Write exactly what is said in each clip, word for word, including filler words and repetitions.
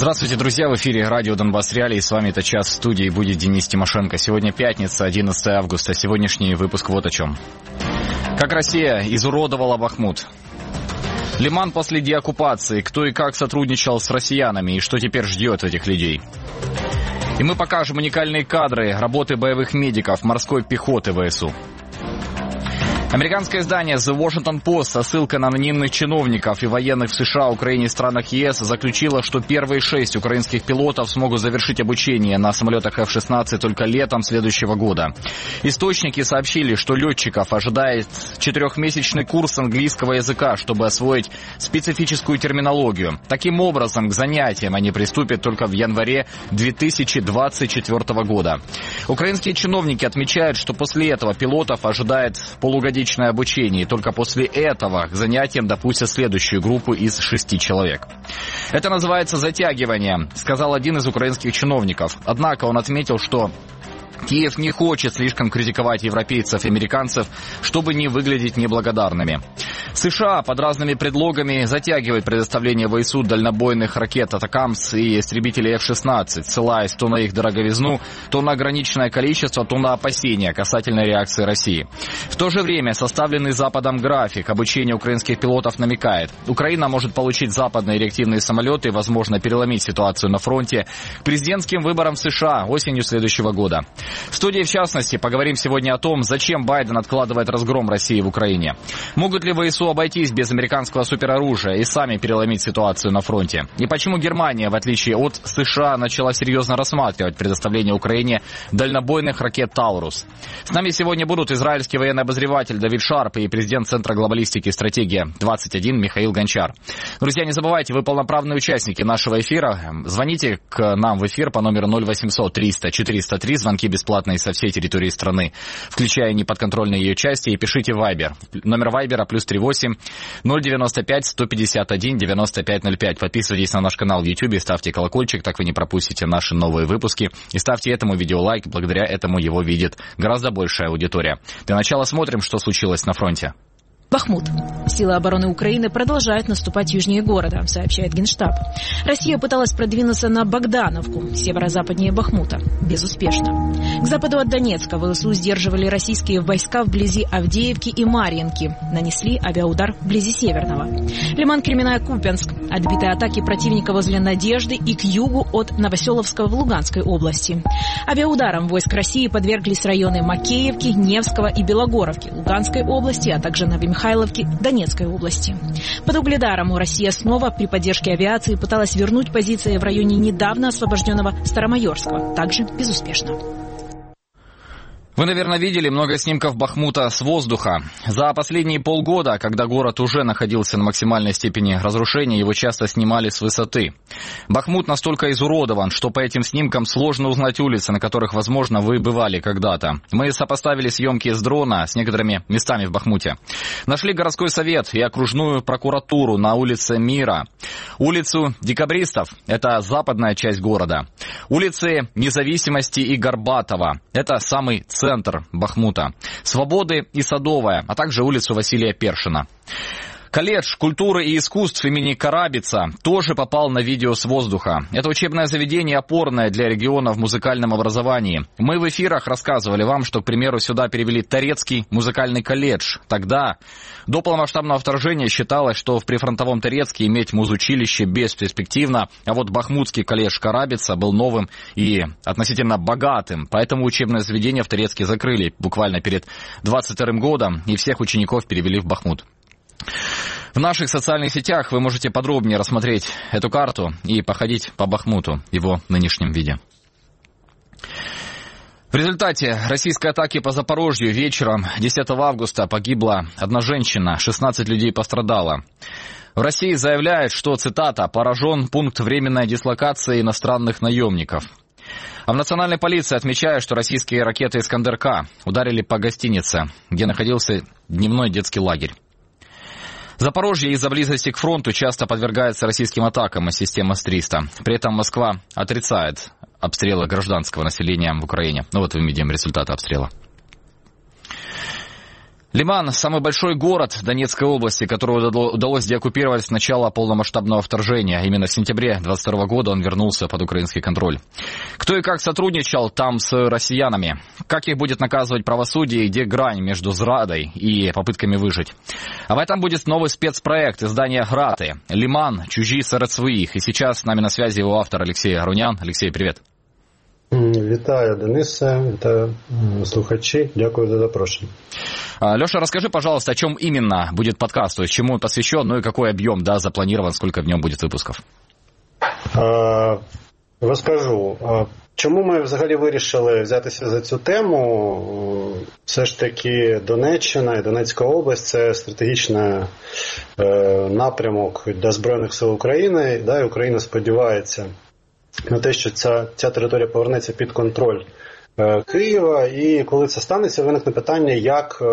Здравствуйте, друзья, в эфире радио Донбасс Реалии, с вами этот час в студии будет Денис Тимошенко. Сегодня пятница, одиннадцатое августа, сегодняшний выпуск вот о чем. Как Россия изуродовала Бахмут. Лиман после деоккупации, кто и как сотрудничал с россиянами и что теперь ждет этих людей. И мы покажем уникальные кадры работы боевых медиков морской пехоты ВСУ. Американское издание The Washington Post со ссылкой на анонимных чиновников и военных в США, Украине и странах ЕС заключило, что первые шесть украинских пилотов смогут завершить обучение на самолетах эф шестнадцать только летом следующего года. Источники сообщили, что летчиков ожидает четырехмесячный курс английского языка, чтобы освоить специфическую терминологию. Таким образом, к занятиям они приступят только в январе две тысячи двадцать четвёртого года. Украинские чиновники отмечают, что после этого пилотов ожидает полугодичное обучение, и только после этого к занятиям допустят следующую группу из шести человек. Это называется затягивание, сказал один из украинских чиновников. Однако он отметил, что Киев не хочет слишком критиковать европейцев и американцев, чтобы не выглядеть неблагодарными. США под разными предлогами затягивает предоставление ВСУ дальнобойных ракет «Атакамс» и истребителей эф шестнадцать, ссылаясь то на их дороговизну, то на ограниченное количество, то на опасения касательно реакции России. В то же время составленный Западом график обучения украинских пилотов намекает, Украина может получить западные реактивные самолеты и, возможно, переломить ситуацию на фронте к президентским выборам в США осенью следующего года. В студии, в частности, поговорим сегодня о том, зачем Байден откладывает разгром России в Украине. Могут ли ВСУ обойтись без американского супероружия и сами переломить ситуацию на фронте? И почему Германия, в отличие от США, начала серьезно рассматривать предоставление Украине дальнобойных ракет «Таурус»? С нами сегодня будут израильский военный обозреватель Давид Шарп и президент Центра глобалистики и стратегия двадцать один Михаил Гончар. Друзья, не забывайте, вы полноправные участники нашего эфира. Звоните к нам в эфир по номеру ноль восемьсот триста четыреста три, звонки бесплатные со всей территории страны, включая неподконтрольные ее части, и пишите в Вайбер. Номер Вайбера плюс три восемь ноль девяносто пять сто пятьдесят один девяносто пять ноль пять. Подписывайтесь на наш канал в Ютьюбе, ставьте колокольчик, так вы не пропустите наши новые выпуски. И ставьте этому видео лайк, благодаря этому его видит гораздо большая аудитория. Для начала смотрим, что случилось на фронте. Бахмут. Силы обороны Украины продолжают наступать южнее города, сообщает Генштаб. Россия пыталась продвинуться на Богдановку, северо-западнее Бахмута. Безуспешно. К западу от Донецка ВСУ сдерживали российские войска вблизи Авдеевки и Марьинки. Нанесли авиаудар вблизи Северного. Лиман, Кременная, Купянск. Отбитые атаки противника возле Надежды и к югу от Новоселовского в Луганской области. Авиаударом войск России подверглись районы Макеевки, Невского и Белогоровки Луганской области, а также Новомихайловки Михайловки Донецкой области. Под Угледаром Россия снова при поддержке авиации пыталась вернуть позиции в районе недавно освобожденного Старомайорского, также безуспешно. Вы, наверное, видели много снимков Бахмута с воздуха. За последние полгода, когда город уже находился на максимальной степени разрушения, его часто снимали с высоты. Бахмут настолько изуродован, что по этим снимкам сложно узнать улицы, на которых, возможно, вы бывали когда-то. Мы сопоставили съемки с дрона с некоторыми местами в Бахмуте. Нашли городской совет и окружную прокуратуру на улице Мира. Улицу Декабристов – это западная часть города. Улицы Независимости и Горбатова – это самый центр Бахмута. Свободы и Садовая, а также улицу Василия Першина. Колледж культуры и искусств имени Карабица тоже попал на видео с воздуха. Это учебное заведение опорное для региона в музыкальном образовании. Мы в эфирах рассказывали вам, что, к примеру, сюда перевели Торецкий музыкальный колледж. Тогда, до полномасштабного вторжения, считалось, что в прифронтовом Торецке иметь музучилище бесперспективно, а вот Бахмутский колледж Карабица был новым и относительно богатым. Поэтому учебное заведение в Торецке закрыли буквально перед двадцать вторым годом, и всех учеников перевели в Бахмут. В наших социальных сетях вы можете подробнее рассмотреть эту карту и походить по Бахмуту в его нынешнем виде. В результате российской атаки по Запорожью вечером десятого августа погибла одна женщина, шестнадцать людей пострадало. В России заявляют, что, цитата, «поражен пункт временной дислокации иностранных наемников». А в национальной полиции отмечают, что российские ракеты «Искандер-К» ударили по гостинице, где находился дневной детский лагерь. Запорожье из-за близости к фронту часто подвергается российским атакам из системы эс триста. При этом Москва отрицает обстрелы гражданского населения в Украине. Ну вот мы видим результаты обстрела. Лиман – самый большой город Донецкой области, который удалось деоккупировать с начала полномасштабного вторжения. Именно в сентябре двадцать второго года он вернулся под украинский контроль. Кто и как сотрудничал там с россиянами? Как их будет наказывать правосудие и где грань между зрадой и попытками выжить? Об этом будет новый спецпроект издания «Грати». «Лиман. Чужі серед своїх». И сейчас с нами на связи его автор Алексей Арунян. Алексей, привет. Вітаю, Денисе, вітаю слухачі, дякую за запрошення. Леша, расскажи, пожалуйста, о чем именно будет подкаст, то есть чему он посвящен, ну и какой объем, да, запланирован, сколько в нем будет выпусков? А, розкажу. А, чому ми взагалі вирішили взятися за цю тему? Все ж таки Донеччина і Донецька область – це стратегічний е, напрямок для Збройних сил України, да, і Україна сподівається на те, що ця, ця територія повернеться під контроль е, Києва, і коли це станеться, виникне питання, як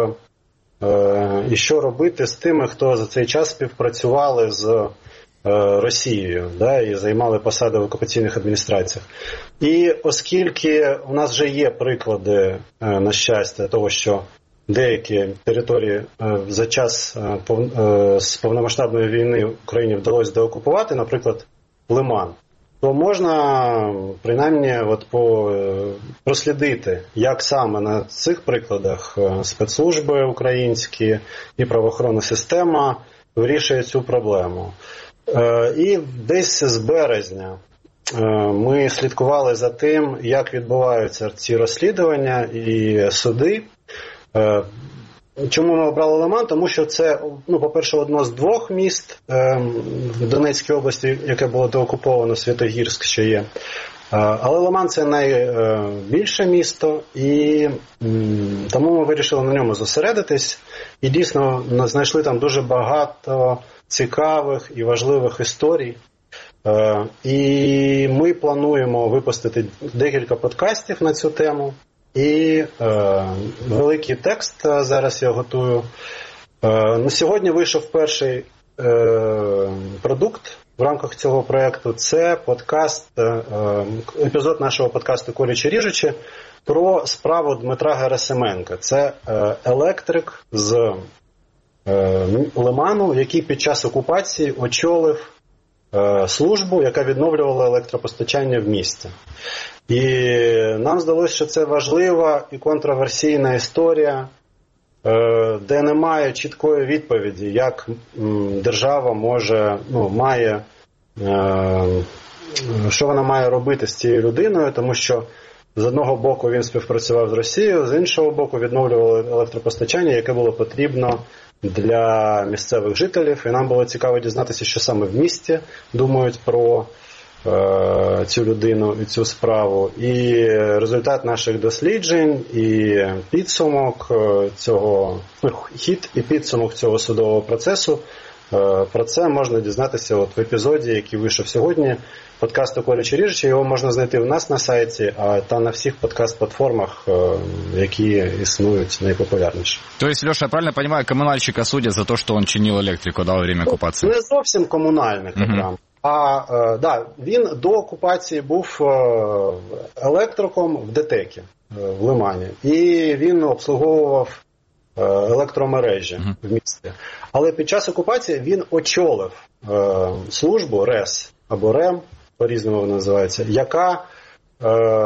е, і що робити з тими, хто за цей час співпрацювали з е, Росією, да, і займали посади в окупаційних адміністраціях. І оскільки у нас вже є приклади, е, на щастя, того, що деякі території е, за час е, пов, е, з повномасштабної війни Україні вдалося деокупувати, наприклад, Лиман, то можна, принаймні, от по, прослідити, як саме на цих прикладах спецслужби українські і правоохоронна система вирішує цю проблему. І десь з березня ми слідкували за тим, як відбуваються ці розслідування і суди. Чому ми обрали Лиман? Тому що це, ну, по-перше, одно з двох міст е, в Донецькій області, яке було деокуповано, Святогірськ ще є. Е, але Лиман – це найбільше місто, і м, тому ми вирішили на ньому зосередитись. І дійсно знайшли там дуже багато цікавих і важливих історій. Е, і ми плануємо випустити декілька подкастів на цю тему. І е, великий текст зараз я готую. Е, на сьогодні вийшов перший е, продукт в рамках цього проєкту. Це подкаст, е, епізод нашого подкасту «Колючі ріжучі» про справу Дмитра Герасименка. Це е, електрик з е, Лиману, який під час окупації очолив е, службу, яка відновлювала електропостачання в місті. І нам здалося, що це важлива і контроверсійна історія, де немає чіткої відповіді, як держава може, ну, має, що вона має робити з цією людиною, тому що з одного боку він співпрацював з Росією, з іншого боку відновлювали електропостачання, яке було потрібно для місцевих жителів. І нам було цікаво дізнатися, що саме в місті думають про цю людину і цю справу. І результат наших досліджень, і підсумок цього, хід і підсумок цього судового процесу, про це можна дізнатися от в епізоді, який вийшов сьогодні, подкасту «Колючі ріжучі». Його можна знайти в нас на сайті, а та на всіх подкаст-платформах, які існують найпопулярніші. То есть, Леша, я правильно понимаю, коммунальщика судят за то, что он чинил электрику, да, во время оккупации? Не зовсім комунальник, прям. А, е, да, він до окупації був електриком в ДТЕКі, в Лимані. І він обслуговував електромережі uh-huh. в місті. Але під час окупації він очолив е, службу РЕС, або РЕМ, по-різному вона називається, яка е,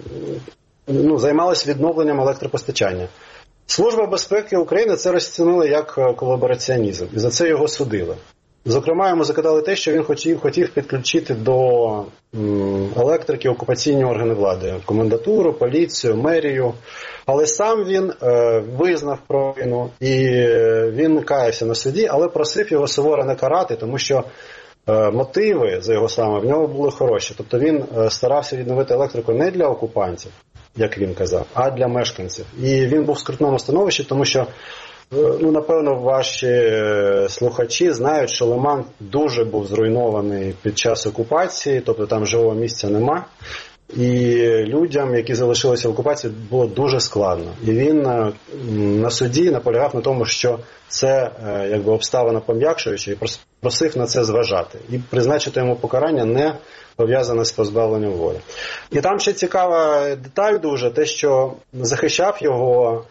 ну, займалась відновленням електропостачання. Служба безпеки України це розцінила як колабораціонізм, і за це його судили. Зокрема, йому закидали те, що він хотів, хотів підключити до м, електрики окупаційні органи влади, комендатуру, поліцію, мерію. Але сам він е, визнав провину і е, він каявся на суді, але просив його суворо не карати, тому що е, мотиви, за його словами, в нього були хороші. Тобто він е, старався відновити електрику не для окупантів, як він казав, а для мешканців. І він був в скрутному становищі, тому що, ну, напевно, ваші слухачі знають, що Лиман дуже був зруйнований під час окупації, тобто там живого місця нема. І людям, які залишилися в окупації, було дуже складно. І він на суді наполягав на тому, що це якби обставина пом'якшуюча, і просив на це зважати. І призначити йому покарання не пов'язане з позбавленням волі. І там ще цікава деталь дуже, те, що захищав його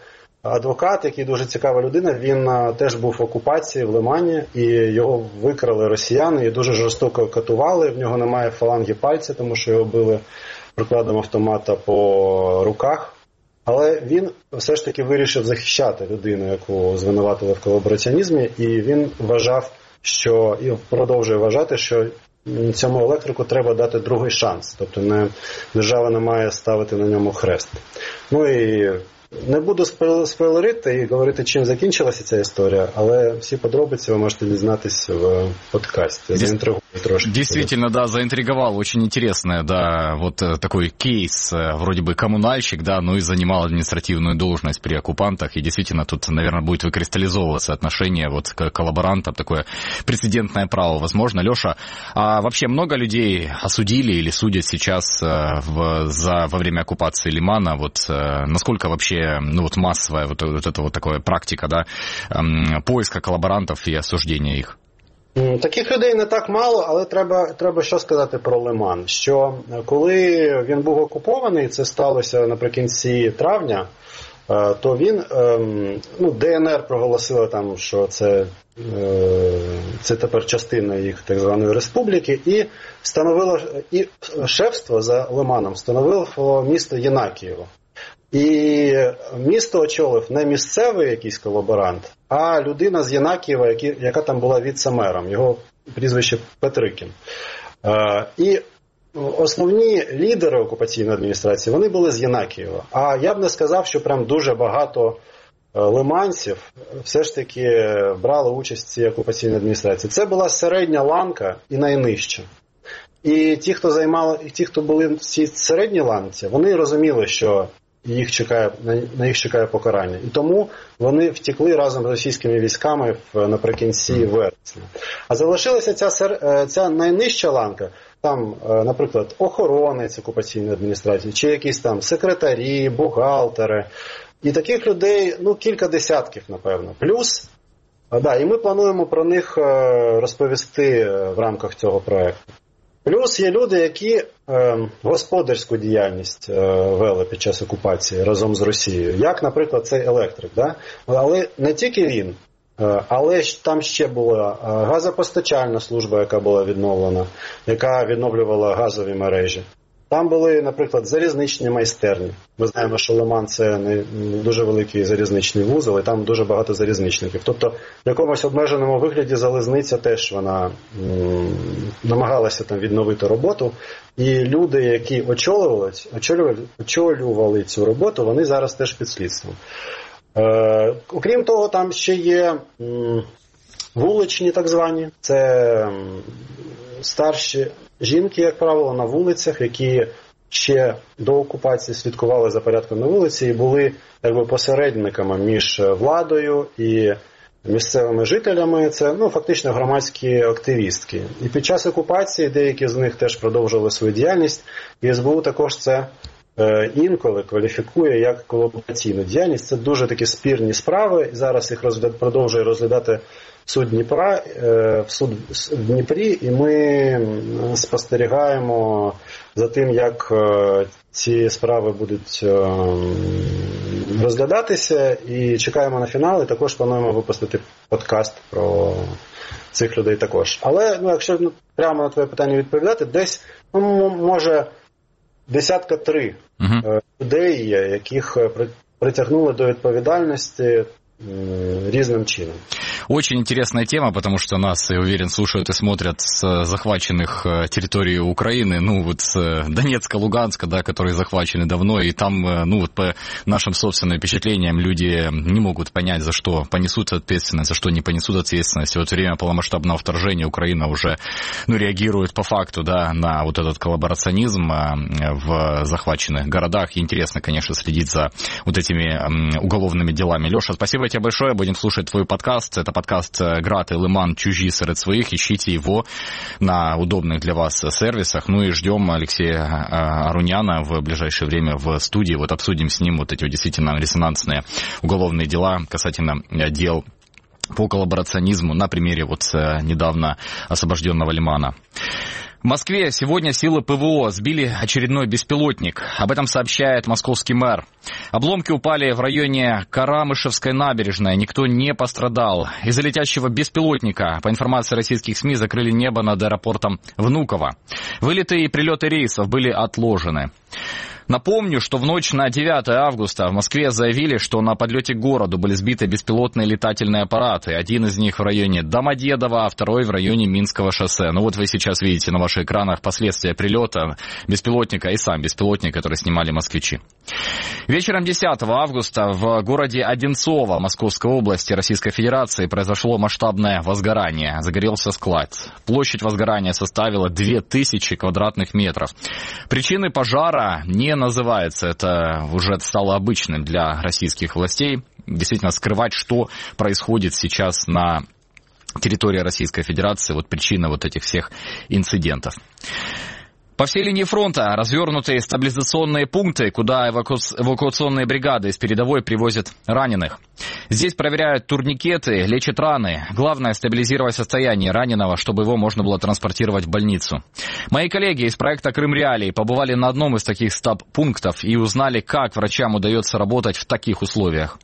адвокат, який дуже цікава людина, він теж був в окупації в Лимані, і його викрали росіяни, і дуже жорстоко катували. В нього немає фаланги пальця, тому що його били прикладом автомата по руках. Але він все ж таки вирішив захищати людину, яку звинуватили в колабораціонізмі, і він вважав, що, і продовжує вважати, що цьому електрику треба дати другий шанс. Тобто не, держава не має ставити на ньому хрест. Ну і не буду спойлерити і говорити, чим закінчилася ця історія, але всі подробиці ви можете дізнатися в подкасті. Заинтригую трошки. Действительно, да, заинтриговал. Очень интересное, да, вот такой кейс, вроде бы коммунальщик, да, но и занимал административную должность при оккупантах, и действительно тут, наверное, будет выкристаллизовываться отношение вот к коллаборантам, такое прецедентное право, возможно. Леша, а вообще много людей осудили или судят сейчас в, за, во время оккупации Лимана? Вот насколько вообще, ну вот массовая вот, вот эта вот такая практика, да, поиска коллаборантов и осуждения их? Таких людей не так мало, але треба, треба що сказати про Лиман. Що коли він був окупований, це сталося наприкінці травня, то він, ну, ДНР проголосила там, що це, це тепер частина їх так званої республіки, і встановило, і шефство за Лиманом встановило місто Єнакієво. І місто очолив не місцевий якийсь колаборант, а людина з Єнакієва, яка там була віце-мером, його прізвище Петрикін. І основні лідери окупаційної адміністрації, вони були з Єнакієва. А я б не сказав, що прям дуже багато лиманців все ж таки брали участь в цій окупаційній адміністрації. Це була середня ланка і найнижча. І ті, хто займали, ті, хто були в цій середній ланці, вони розуміли, що їх чекає, на їх чекає покарання. І тому вони втекли разом з російськими військами в, наприкінці вересня. А залишилася ця, ця найнижча ланка, там, наприклад, охоронець окупаційної адміністрації, чи якісь там секретарі, бухгалтери. І таких людей, ну, кілька десятків, напевно. Плюс, да, і ми плануємо про них розповісти в рамках цього проєкту. Плюс є люди, які е, господарську діяльність е, вели під час окупації разом з Росією, як, наприклад, цей електрик. Да? Але не тільки він, е, але там ще була газопостачальна служба, яка була відновлена, яка відновлювала газові мережі. Там були, наприклад, залізничні майстерні. Ми знаємо, що Лиман – це не дуже великий залізничний вузол, і там дуже багато залізничників. Тобто в якомусь обмеженому вигляді залізниця теж вона м, намагалася там відновити роботу. І люди, які очолювали, очолювали, очолювали цю роботу, вони зараз теж під слідством. Е, окрім того, там ще є м, вуличні так звані. Це м, старші жінки, як правило, на вулицях, які ще до окупації слідкували за порядком на вулиці і були, якби, посередниками між владою і місцевими жителями. Це, ну, фактично громадські активістки. І під час окупації деякі з них теж продовжували свою діяльність. І ес бе у також це е, інколи кваліфікує як колабораційну діяльність. Це дуже такі спірні справи. І зараз їх розгляд, продовжує розглядати суд Дніпра, в суд в Дніпрі, і ми спостерігаємо за тим, як ці справи будуть розглядатися, і чекаємо на фінал, і також плануємо випустити подкаст про цих людей також. Але, ну, якщо прямо на твоє питання відповідати, десь, ну, може, десятка три uh-huh. людей є, яких притягнули до відповідальності різным чином. Очень интересная тема, потому что нас, я уверен, слушают и смотрят с захваченных территорий Украины, ну вот с Донецка, Луганска, да, которые захвачены давно, и там, ну вот по нашим собственным впечатлениям, люди не могут понять, за что понесут ответственность, за что не понесут ответственность. И вот во время полномасштабного вторжения Украина уже, ну, реагирует по факту, да, на вот этот коллаборационизм в захваченных городах. И интересно, конечно, следить за вот этими уголовными делами. Леша, спасибо тебе большое, будем слушать твой подкаст. Это подкаст «Град и Лиман. Чужі серед своих». Ищите его на удобных для вас сервисах. Ну и ждем Алексея Аруняна в ближайшее время в студии. Вот обсудим с ним вот эти вот действительно резонансные уголовные дела касательно дел по коллаборационизму на примере вот недавно освобожденного Лимана. В Москве сегодня силы ПВО сбили очередной беспилотник. Об этом сообщает московский мэр. Обломки упали в районе Карамышевской набережной. Никто не пострадал. Из-за летящего беспилотника, по информации российских СМИ, закрыли небо над аэропортом Внуково. Вылеты и прилеты рейсов были отложены. Напомню, что в ночь на девятое августа в Москве заявили, что на подлете к городу были сбиты беспилотные летательные аппараты. Один из них в районе Домодедово, а второй в районе Минского шоссе. Ну вот вы сейчас видите на ваших экранах последствия прилета беспилотника и сам беспилотник, который снимали москвичи. Вечером десятого августа в городе Одинцово Московской области Российской Федерации произошло масштабное возгорание. Загорелся склад. Площадь возгорания составила две тысячи квадратных метров. Причины пожара не называется. Это уже стало обычным для российских властей. Действительно, скрывать, что происходит сейчас на территории Российской Федерации, вот причина вот этих всех инцидентов. По всей линии фронта развернуты стабилизационные пункты, куда эваку... эвакуационные бригады из передовой привозят раненых. Здесь проверяют турникеты, лечат раны. Главное — стабилизировать состояние раненого, чтобы его можно было транспортировать в больницу. Мои коллеги из проекта «Крым Реалии» побывали на одном из таких стаб-пунктов и узнали, как врачам удается работать в таких условиях.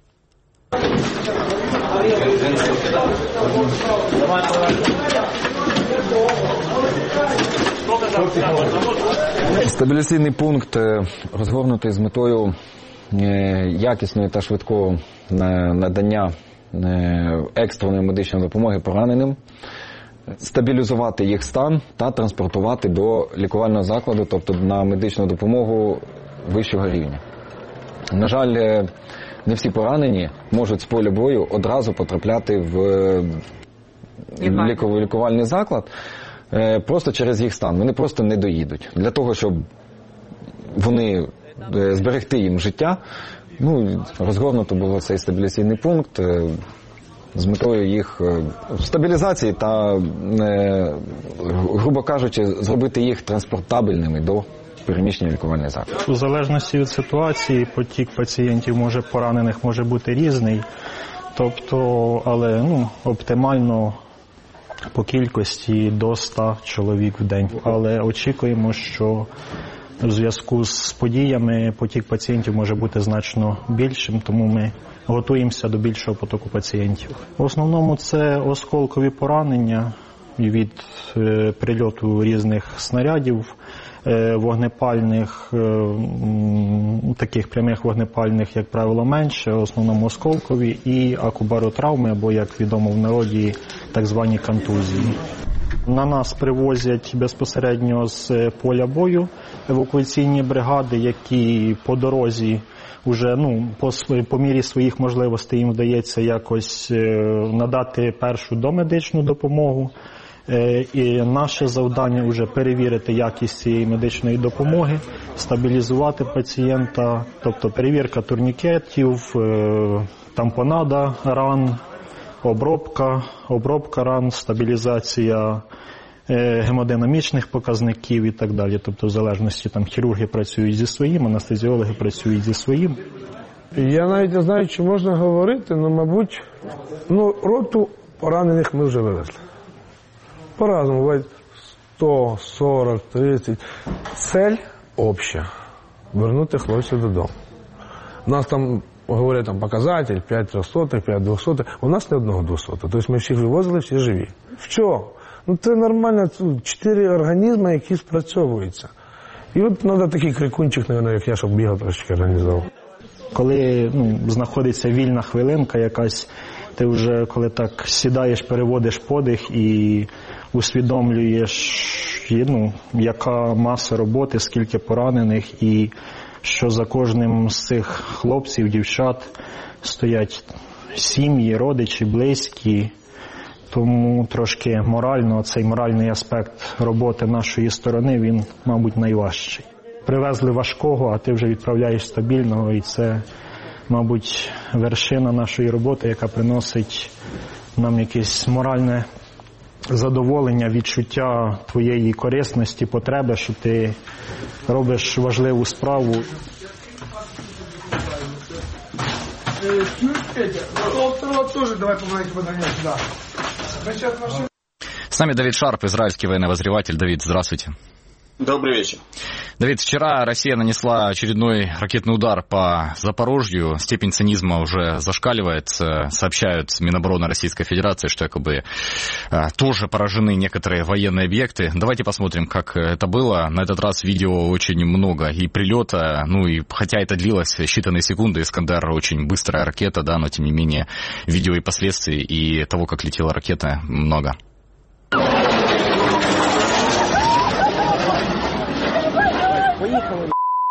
Стабіляційний пункт розгорнутий з метою якісної та швидкого надання екстреної медичної допомоги пораненим, стабілізувати їх стан та транспортувати до лікувального закладу, тобто на медичну допомогу вищого рівня. На жаль, не всі поранені можуть з поля бою одразу потрапляти в лікувальний заклад, просто через їх стан. Вони просто не доїдуть. Для того, щоб вони зберегти їм життя, ну, розгорнуто було цей стабіляційний пункт з метою їх стабілізації та, грубо кажучи, зробити їх транспортабельними до переміщення лікувальних закладів. У залежності від ситуації потік пацієнтів може поранених може бути різний, тобто, але ну, оптимально по кількості до ста чоловік в день. Але очікуємо, що в зв'язку з подіями потік пацієнтів може бути значно більшим, тому ми готуємося до більшого потоку пацієнтів. В основному це осколкові поранення від прильоту різних снарядів, вогнепальних, таких прямих вогнепальних, як правило, менше, в основному осколкові, і акубаротравми, або, як відомо в народі, так звані контузії. На нас привозять безпосередньо з поля бою евакуаційні бригади, які по дорозі вже, ну, по, по мірі своїх можливостей їм вдається якось надати першу домедичну допомогу. І наше завдання вже перевірити якість цієї медичної допомоги, стабілізувати пацієнта, тобто перевірка турнікетів, тампонада ран, обробка, обробка ран, стабілізація гемодинамічних показників і так далі. Тобто в залежності там хірурги працюють зі своїм, анестезіологи працюють зі своїм. Я навіть не знаю, чи можна говорити, але, мабуть, ну, роту поранених ми вже вивезли. По-разному, бывает сто, сорок, тридцать. Цель обща – вернути хлопців додому. У нас там, говорять, там показатель п'ять трьохсотих, п'ять двохсотих. У нас не одного двохсотого. Тобто ми всіх вивозили, всі живі. В чому? Ну це нормально, це чотири організми, які спрацьовуються. І от треба такий крикунчик, мабуть, як я, щоб бігав трошки організував. Коли ну, знаходиться вільна хвилинка якась, ти вже коли так сідаєш, переводиш подих і усвідомлюєш, ну, яка маса роботи, скільки поранених, і що за кожним з цих хлопців, дівчат стоять сім'ї, родичі, близькі. Тому трошки морально, цей моральний аспект роботи нашої сторони, він, мабуть, найважчий. Привезли важкого, а ти вже відправляєш стабільного, і це, мабуть, вершина нашої роботи, яка приносить нам якесь моральне задоволення, відчуття твоєї корисності, потреби, що ти робиш важливу справу. С нами Давид Шарп, израильский военный обозреватель. Давид, здравствуйте. Добрый вечер. Давид, вчера Россия нанесла очередной ракетный удар по Запорожью. Степень цинизма уже зашкаливает. Сообщают Минобороны Российской Федерации, что якобы тоже поражены некоторые военные объекты. Давайте посмотрим, как это было. На этот раз видео очень много и прилета, ну и хотя это длилось считанные секунды, Искандер очень быстрая ракета, да, но тем не менее видео и последствий и того, как летела ракета, много. Поехали.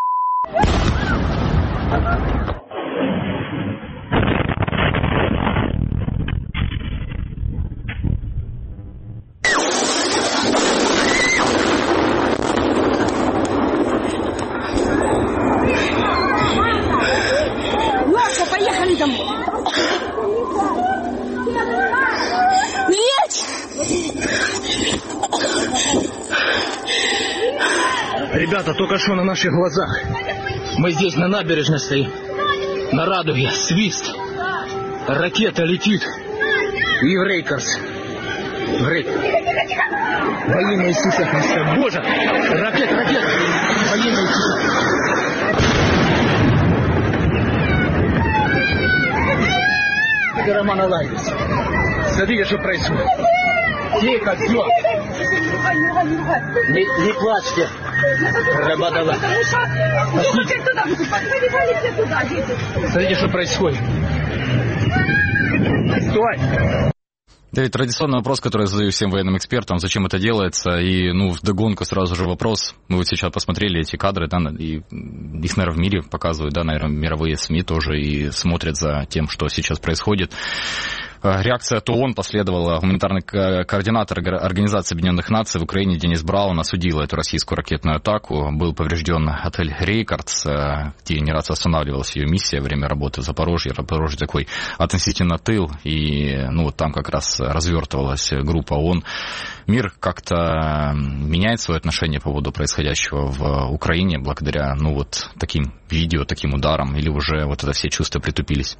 Ладно, поехали домой. Нет! Ребята, только что на наших глазах. Мы здесь на набережной стоим. На Радуге. Свист. Ракета летит. И в Рейкерс. В Рейкерс. Во имя Иисуса Христа. Боже! Ракета, ракета! Во имя Иисуса. Роман Алайдис. Смотрите, что происходит. Тихо, все. Не, не плачьте. Рабадала. Смотрите, что происходит. Стой! Давид, традиционный вопрос, который я задаю всем военным экспертам, зачем это делается, и, ну, вдогонку сразу же вопрос, мы вот сейчас посмотрели эти кадры, да, и их, наверное, в мире показывают, да, наверное, мировые СМИ тоже, и смотрят за тем, что сейчас происходит. Реакция от ООН последовала. Гуманитарный координатор Организации Объединенных Наций в Украине Денис Браун осудил эту российскую ракетную атаку. Был поврежден отель «Рейкардс», где не раз останавливалась ее миссия во время работы в Запорожье. Запорожье такой относительно тыл, и ну, вот там как раз развертывалась группа ООН. Мир как-то меняет свое отношение по поводу происходящего в Украине благодаря ну, вот таким видео, таким ударам, или уже вот это все чувства притупились?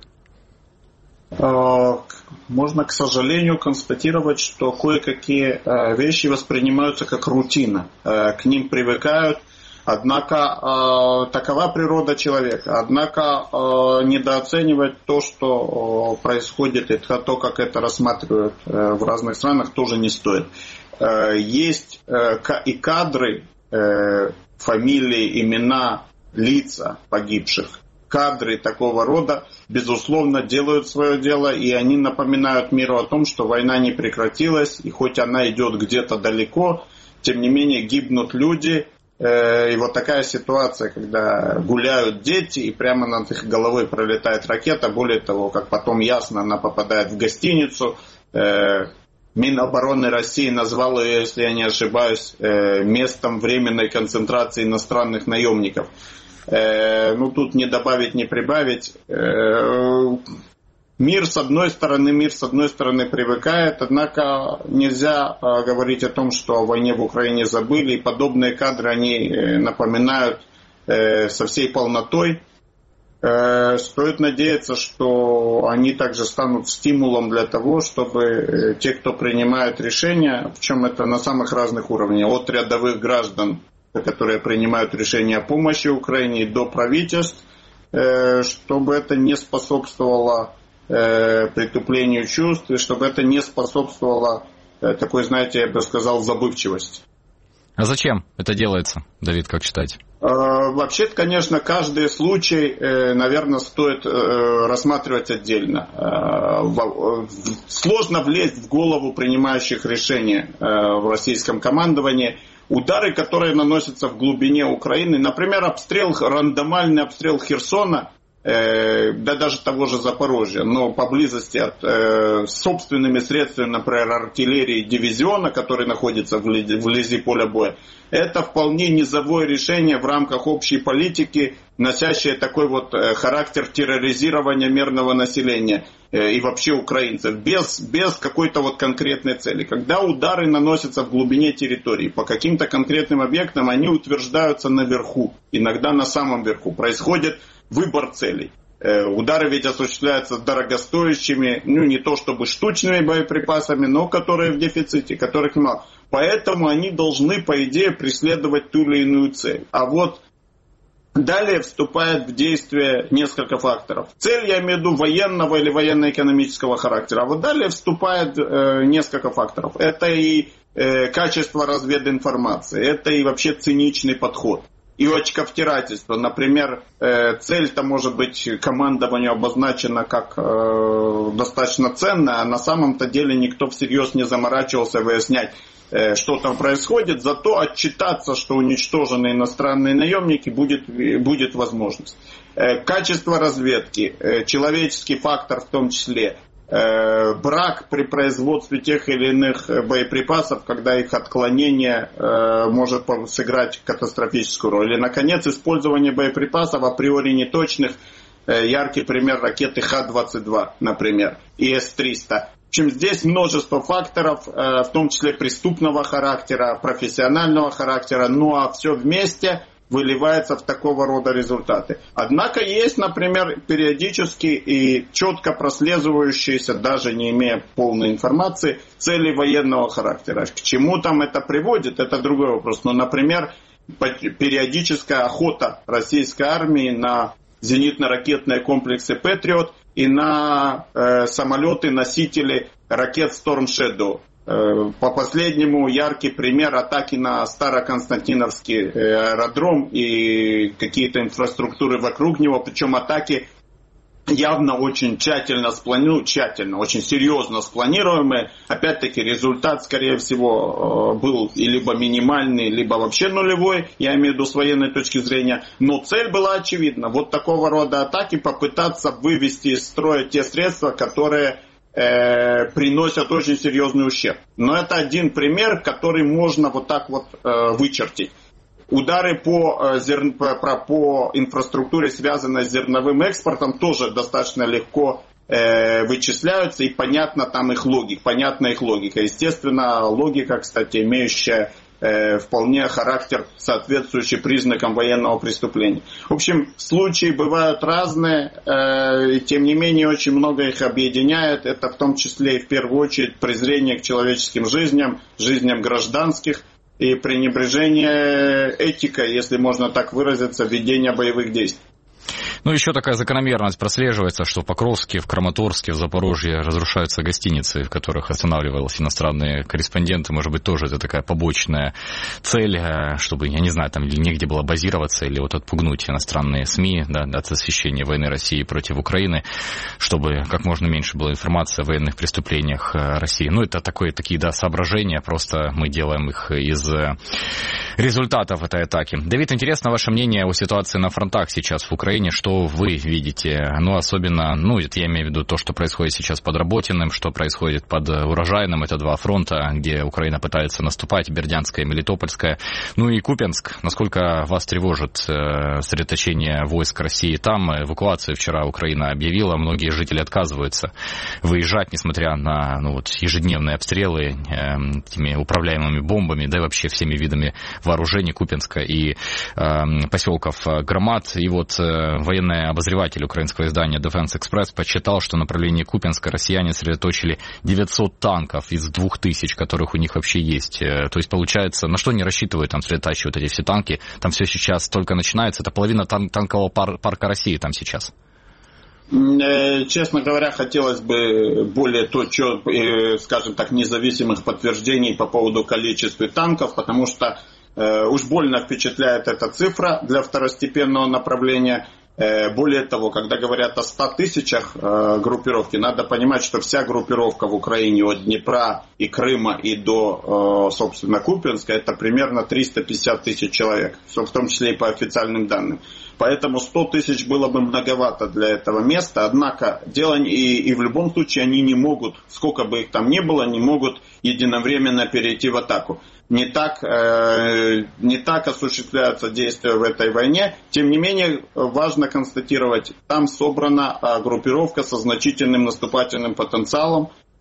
Можно, к сожалению, констатировать, что кое-какие вещи воспринимаются как рутина. К ним привыкают. Однако такова природа человека. Однако недооценивать то, что происходит, и то, как это рассматривают в разных странах, тоже не стоит. Есть и кадры, фамилии, имена, лица погибших. Кадры такого рода, безусловно, делают свое дело, и они напоминают миру о том, что война не прекратилась, и хоть она идет где-то далеко, тем не менее гибнут люди. И вот такая ситуация, когда гуляют дети, и прямо над их головой пролетает ракета, более того, как потом ясно, она попадает в гостиницу. Минобороны России назвал ее, если я не ошибаюсь, местом временной концентрации иностранных наемников. Ну, тут не добавить, не прибавить. Мир, с одной стороны, мир, с одной стороны, привыкает, однако нельзя говорить о том, что о войне в Украине забыли, и подобные кадры, они напоминают со всей полнотой. Стоит надеяться, что они также станут стимулом для того, чтобы те, кто принимает решения, причем это на самых разных уровнях, от рядовых граждан, которые принимают решения о помощи Украине, до правительств, чтобы это не способствовало притуплению чувств, и чтобы это не способствовало такой, знаете, я бы сказал, забывчивости. А зачем это делается, Давид, как считаете? Вообще-то, конечно, каждый случай, наверное, стоит рассматривать отдельно. Сложно влезть в голову принимающих решения в российском командовании. Удары, которые наносятся в глубине Украины, например, обстрел, рандомальный обстрел Херсона, э, да даже того же Запорожья, но поблизости от э, собственными средствами, например, артиллерии дивизиона, который находится вблизи поля боя, это вполне низовое решение в рамках общей политики, носящее такой вот э, характер терроризирования мирного населения э, и вообще украинцев, без, без какой-то вот конкретной цели. Когда удары наносятся в глубине территории по каким-то конкретным объектам, они утверждаются наверху, иногда на самом верху. Происходит выбор целей. Удары ведь осуществляются дорогостоящими, ну не то чтобы штучными боеприпасами, но которые в дефиците, которых мало. Поэтому они должны, по идее, преследовать ту или иную цель. А вот далее вступает в действие несколько факторов. Цель, я имею в виду, военного или военно-экономического характера. А вот далее вступает э, несколько факторов. Это и э, качество развединформации, это и вообще циничный подход. И очковтирательство. Например, э, цель-то может быть командованию обозначена как э, достаточно ценная, а на самом-то деле никто всерьез не заморачивался выяснять, э, что там происходит. Зато отчитаться, что уничтожены иностранные наемники, будет, будет возможность. Э, качество разведки, э, человеческий фактор в том числе. Брак при производстве тех или иных боеприпасов, когда их отклонение э, может сыграть катастрофическую роль. И, наконец, использование боеприпасов априори неточных. Э, яркий пример ракеты Х двадцать два, например, и С триста. В общем, здесь множество факторов, э, в том числе преступного характера, профессионального характера, ну а все вместе выливается в такого рода результаты. Однако есть, например, периодически и четко прослеживающиеся, даже не имея полной информации, цели военного характера. К чему там это приводит, это другой вопрос. Но, например, периодическая охота российской армии на зенитно-ракетные комплексы «Патриот» и на э, самолеты-носители ракет «Storm Shadow». По последнему яркий пример атаки на Староконстантиновский аэродром и какие-то инфраструктуры вокруг него, причем атаки явно очень тщательно спланированные, тщательно, очень серьезно спланируемые. Опять-таки результат, скорее всего, был либо минимальный, либо вообще нулевой, я имею в виду с военной точки зрения, но цель была очевидна. Вот такого рода атаки попытаться вывести из строя те средства, которые Э, приносят очень серьезный ущерб. Но это один пример, который можно вот так вот э, вычертить. Удары по, э, зер... по, по инфраструктуре, связанной с зерновым экспортом, тоже достаточно легко э, вычисляются, и понятна там их логика, понятна их логика. Естественно, логика, кстати, имеющая вполне характер, соответствующий признакам военного преступления. В общем, случаи бывают разные, и тем не менее очень много их объединяет. Это в том числе и в первую очередь презрение к человеческим жизням, жизням гражданских и пренебрежение этикой, если можно так выразиться, ведения боевых действий. Ну, еще такая закономерность прослеживается, что в Покровске, в Краматорске, в Запорожье разрушаются гостиницы, в которых останавливались иностранные корреспонденты. Может быть, тоже это такая побочная цель, чтобы, я не знаю, там негде было базироваться или вот отпугнуть иностранные СМИ, да, от освещения войны России против Украины, чтобы как можно меньше было информации о военных преступлениях России. Ну, это такое, такие, да, соображения, просто мы делаем их из результатов этой атаки. Давид, интересно ваше мнение о ситуации на фронтах сейчас в Украине, что вы видите, ну, особенно, ну, это я имею в виду то, что происходит сейчас под Работиным, что происходит под Урожайным, это два фронта, где Украина пытается наступать, Бердянская и Мелитопольская, ну и Купянск. Насколько вас тревожит э, сосредоточение войск России там? Эвакуацию вчера Украина объявила, многие жители отказываются выезжать, несмотря на, ну, вот, ежедневные обстрелы э, этими управляемыми бомбами, да и вообще всеми видами вооружений Купянска и э, поселков Громад. И вот э, военные обозреватель украинского издания Defense Express подсчитал, что на направлении Купянска россияне сосредоточили девятьсот танков из двух тысяч, которых у них вообще есть. То есть, получается, на что они рассчитывают там сосредотачивают эти все танки? Там все сейчас только начинается. Это половина тан- танкового пар- парка России там сейчас. Честно говоря, хотелось бы более, точно, скажем так, независимых подтверждений по поводу количества танков, потому что э, уж больно впечатляет эта цифра для второстепенного направления. Более того, когда говорят о ста тысячах э, группировки, надо понимать, что вся группировка в Украине от Днепра и Крыма и до, э, собственно, Купянска, это примерно триста пятьдесят тысяч человек, в том числе и по официальным данным. Поэтому сто тысяч было бы многовато для этого места, однако дело и, и в любом случае они не могут, сколько бы их там ни было, не могут единовременно перейти в атаку. Не так, э, не так осуществляются действия в этой войне. Тем не менее, важно констатировать, там собрана группировка со значительным наступательным потенциалом.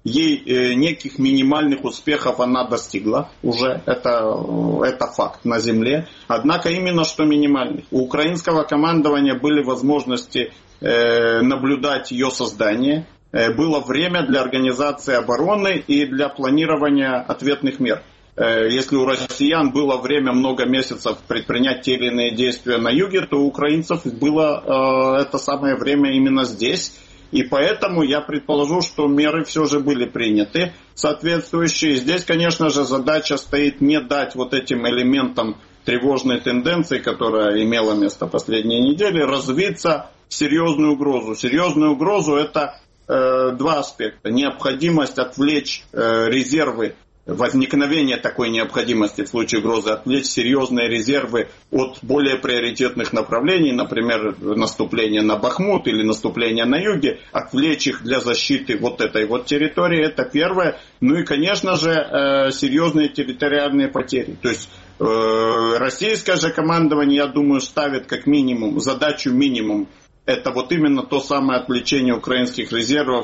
ей э, неких минимальных успехов она достигла уже, это, это факт на земле, однако именно что минимальных. У украинского командования были возможности э, наблюдать ее создание, э, было время для организации обороны и для планирования ответных мер. Э, если у россиян было время много месяцев предпринять те или иные действия на юге, то у украинцев было э, это самое время именно здесь. И поэтому я предположу, что меры все же были приняты соответствующие. Здесь, конечно же, задача стоит не дать вот этим элементам тревожной тенденции, которая имела место последние недели, развиться в серьезную угрозу. Серьезную угрозу это э, два аспекта. Необходимость отвлечь э, резервы, возникновение такой необходимости в случае угрозы, отвлечь серьезные резервы от более приоритетных направлений, например, наступление на Бахмут или наступление на юге, отвлечь их для защиты вот этой вот территории, это первое. Ну и, конечно же, серьезные территориальные потери. То есть российское же командование, я думаю, ставит как минимум, задачу минимум, это вот именно то самое отвлечение украинских резервов,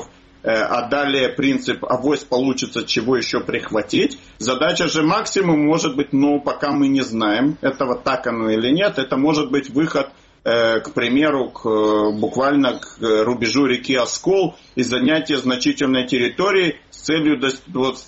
а далее принцип авось получится чего еще прихватить. Задача же максимум может быть, но пока мы не знаем, этого так оно или нет, это может быть выход, к примеру, к, буквально к рубежу реки Оскол и занятие значительной территории с целью, вот, с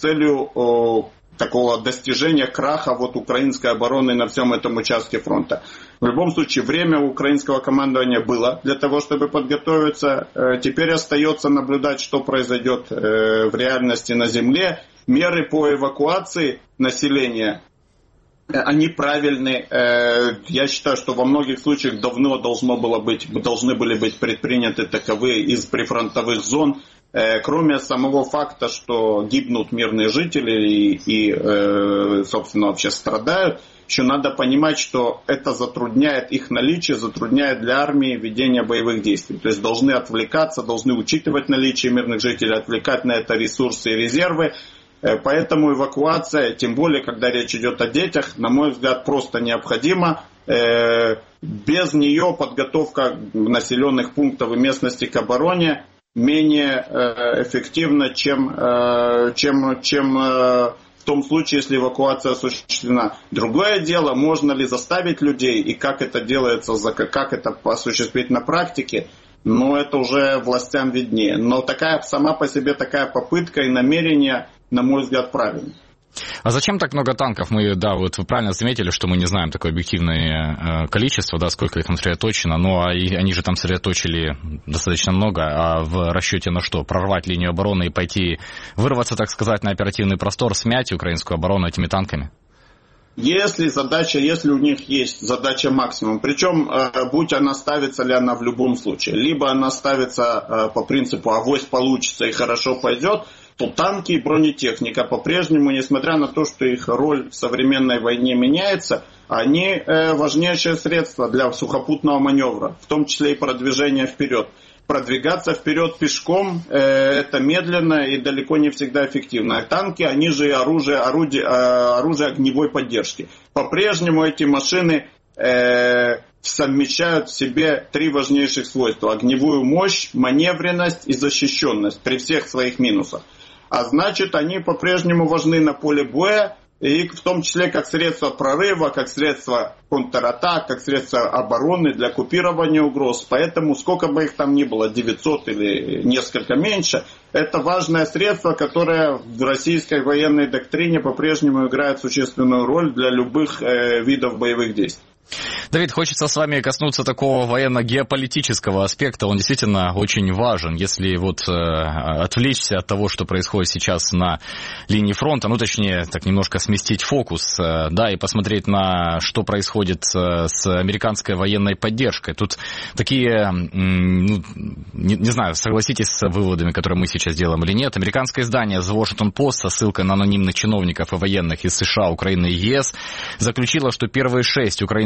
целью такого достижения краха вот украинской обороны на всем этом участке фронта. В любом случае, время у украинского командования было для того, чтобы подготовиться. Теперь остается наблюдать, что произойдет в реальности на земле. Меры по эвакуации населения, они правильны. Я считаю, что во многих случаях давно должно было быть, должны были быть предприняты таковые из прифронтовых зон. Кроме самого факта, что гибнут мирные жители и, и, собственно, вообще страдают, еще надо понимать, что это затрудняет их наличие, затрудняет для армии ведение боевых действий. То есть должны отвлекаться, должны учитывать наличие мирных жителей, отвлекать на это ресурсы и резервы. Поэтому эвакуация, тем более, когда речь идет о детях, на мой взгляд, просто необходима. Без нее подготовка населенных пунктов и местности к обороне менее э, эффективно, чем, э, чем, чем э, в том случае, если эвакуация осуществлена. Другое дело, можно ли заставить людей и как это делается, как это осуществить на практике, но это уже властям виднее. Но такая, сама по себе такая попытка и намерение, на мой взгляд, правильно. А зачем так много танков? Мы, да, вот вы правильно заметили, что мы не знаем такое объективное количество, да, сколько их там сосредоточено, но они же там сосредоточили достаточно много, а в расчете на что? Прорвать линию обороны и пойти, вырваться, так сказать, на оперативный простор, смять украинскую оборону этими танками? Если задача, если у них есть задача максимум, причем, будь она ставится ли она в любом случае, либо она ставится по принципу авось получится и хорошо пойдет, то танки и бронетехника по-прежнему, несмотря на то, что их роль в современной войне меняется, они важнейшее средство для сухопутного маневра, в том числе и продвижения вперед. Продвигаться вперед пешком э, это медленно и далеко не всегда эффективно. А танки, они же оружие, орудие, э, оружие огневой поддержки. По-прежнему эти машины э, совмещают в себе три важнейших свойства. Огневую мощь, маневренность и защищенность при всех своих минусах. А значит, они по-прежнему важны на поле боя, и в том числе как средство прорыва, как средство контратак, как средство обороны для купирования угроз. Поэтому сколько бы их там ни было, девятьсот или несколько меньше, это важное средство, которое в российской военной доктрине по-прежнему играет существенную роль для любых э, видов боевых действий. Давид, хочется с вами коснуться такого военно-геополитического аспекта. Он действительно очень важен. Если вот э, отвлечься от того, что происходит сейчас на линии фронта, ну, точнее, так немножко сместить фокус, э, да, и посмотреть на что происходит э, с американской военной поддержкой. Тут такие, э, ну, не, не знаю, согласитесь с выводами, которые мы сейчас делаем или нет. Американское издание The Washington Post со ссылкой на анонимных чиновников и военных из США, Украины и ЕС заключило, что первые шесть украинских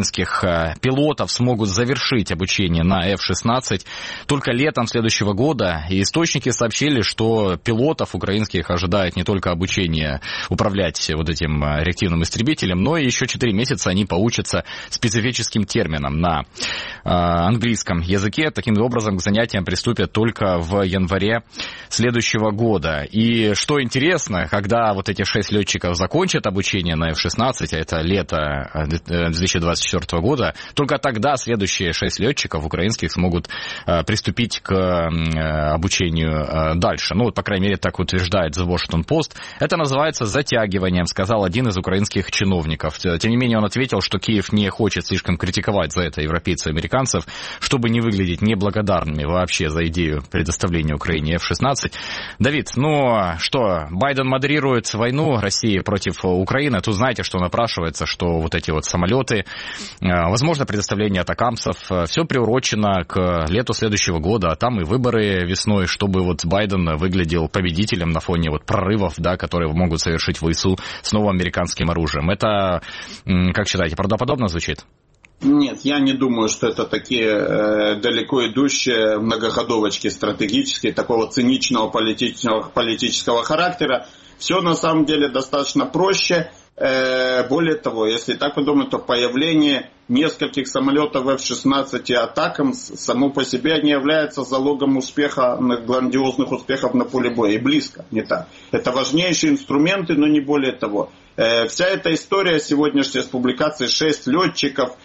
украинских пилотов смогут завершить обучение на эф шестнадцать только летом следующего года. И источники сообщили, что пилотов украинских ожидает не только обучение управлять вот этим реактивным истребителем, но и еще четыре месяца они поучатся специфическим терминам на э, английском языке. Таким образом, к занятиям приступят только в январе следующего года. И что интересно, когда вот эти шесть летчиков закончат обучение на эф шестнадцать, а это лето две тысячи двадцать четвёртого года, только тогда следующие шесть летчиков украинских смогут э, приступить к э, обучению э, дальше. Ну, по крайней мере, так утверждает The Washington Post. Это называется затягиванием, сказал один из украинских чиновников. Тем не менее, он ответил, что Киев не хочет слишком критиковать за это европейцев и американцев, чтобы не выглядеть неблагодарными вообще за идею предоставления Украине эф шестнадцать. Давид, ну что, Байден модерирует войну России против Украины. Тут знаете, что напрашивается, что вот эти вот самолеты, возможно, предоставление атакамсов, все приурочено к лету следующего года, а там и выборы весной, чтобы вот Байден выглядел победителем на фоне вот прорывов, да, которые могут совершить ВСУ с новым американским оружием. Это, как считаете, правдоподобно звучит? Нет, я не думаю, что это такие э, далеко идущие многоходовочки стратегические, такого циничного политического, политического характера. Все на самом деле достаточно проще. Э, более того, если так подумать, то появление нескольких самолетов эф шестнадцать и атакам само по себе не является залогом успеха, грандиозных успехов на поле боя. И близко не так. Это важнейшие инструменты, но не более того. Э, вся эта история сегодняшней с публикацией шесть летчиков,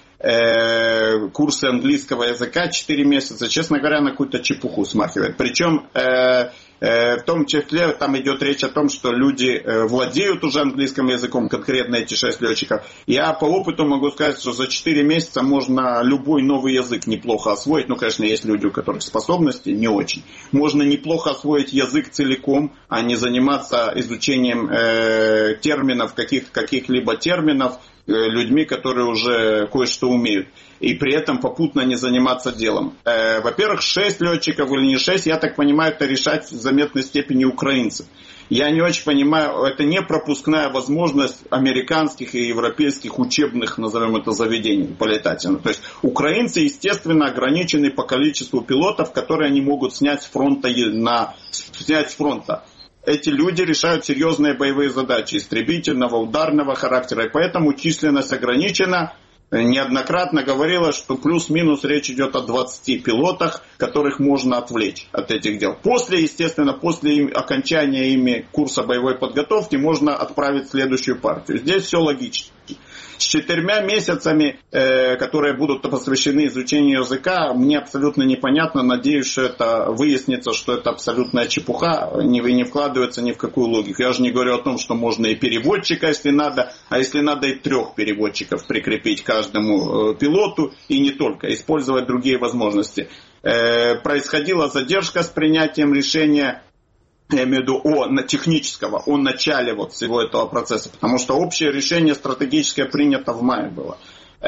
э, курсы английского языка четыре месяца, честно говоря, на какую-то чепуху смахивает. Причем э, в том числе там идет речь о том, что люди владеют уже английским языком, конкретно эти шесть летчиков. Я по опыту могу сказать, что за четыре месяца можно любой новый язык неплохо освоить. Ну, конечно, есть люди, у которых способности не очень. Можно неплохо освоить язык целиком, а не заниматься изучением э, терминов, каких, каких-либо терминов, э, людьми, которые уже кое-что умеют. И при этом попутно не заниматься делом. Э, во-первых, шесть летчиков или не шесть, я так понимаю, это решать в заметной степени украинцев. Я не очень понимаю, это не пропускная возможность американских и европейских учебных, назовем это, заведений полетательных. То есть украинцы, естественно, ограничены по количеству пилотов, которые они могут снять с фронта. На, снять с фронта. Эти люди решают серьезные боевые задачи истребительного, ударного характера, и поэтому численность ограничена. Неоднократно говорила, что плюс-минус речь идет о двадцати пилотах, которых можно отвлечь от этих дел. После, естественно, после окончания ими курса боевой подготовки можно отправить следующую партию. Здесь все логично. С четырьмя месяцами, э, которые будут посвящены изучению языка, мне абсолютно непонятно. Надеюсь, что это выяснится, что это абсолютная чепуха, не, не вкладывается ни в какую логику. Я же не говорю о том, что можно и переводчика, если надо, а если надо и трех переводчиков прикрепить каждому э, пилоту, и не только, использовать другие возможности. Э, происходила задержка с принятием решения, я имею в виду о на технического, о начале вот всего этого процесса, потому что общее решение стратегическое принято в мае было.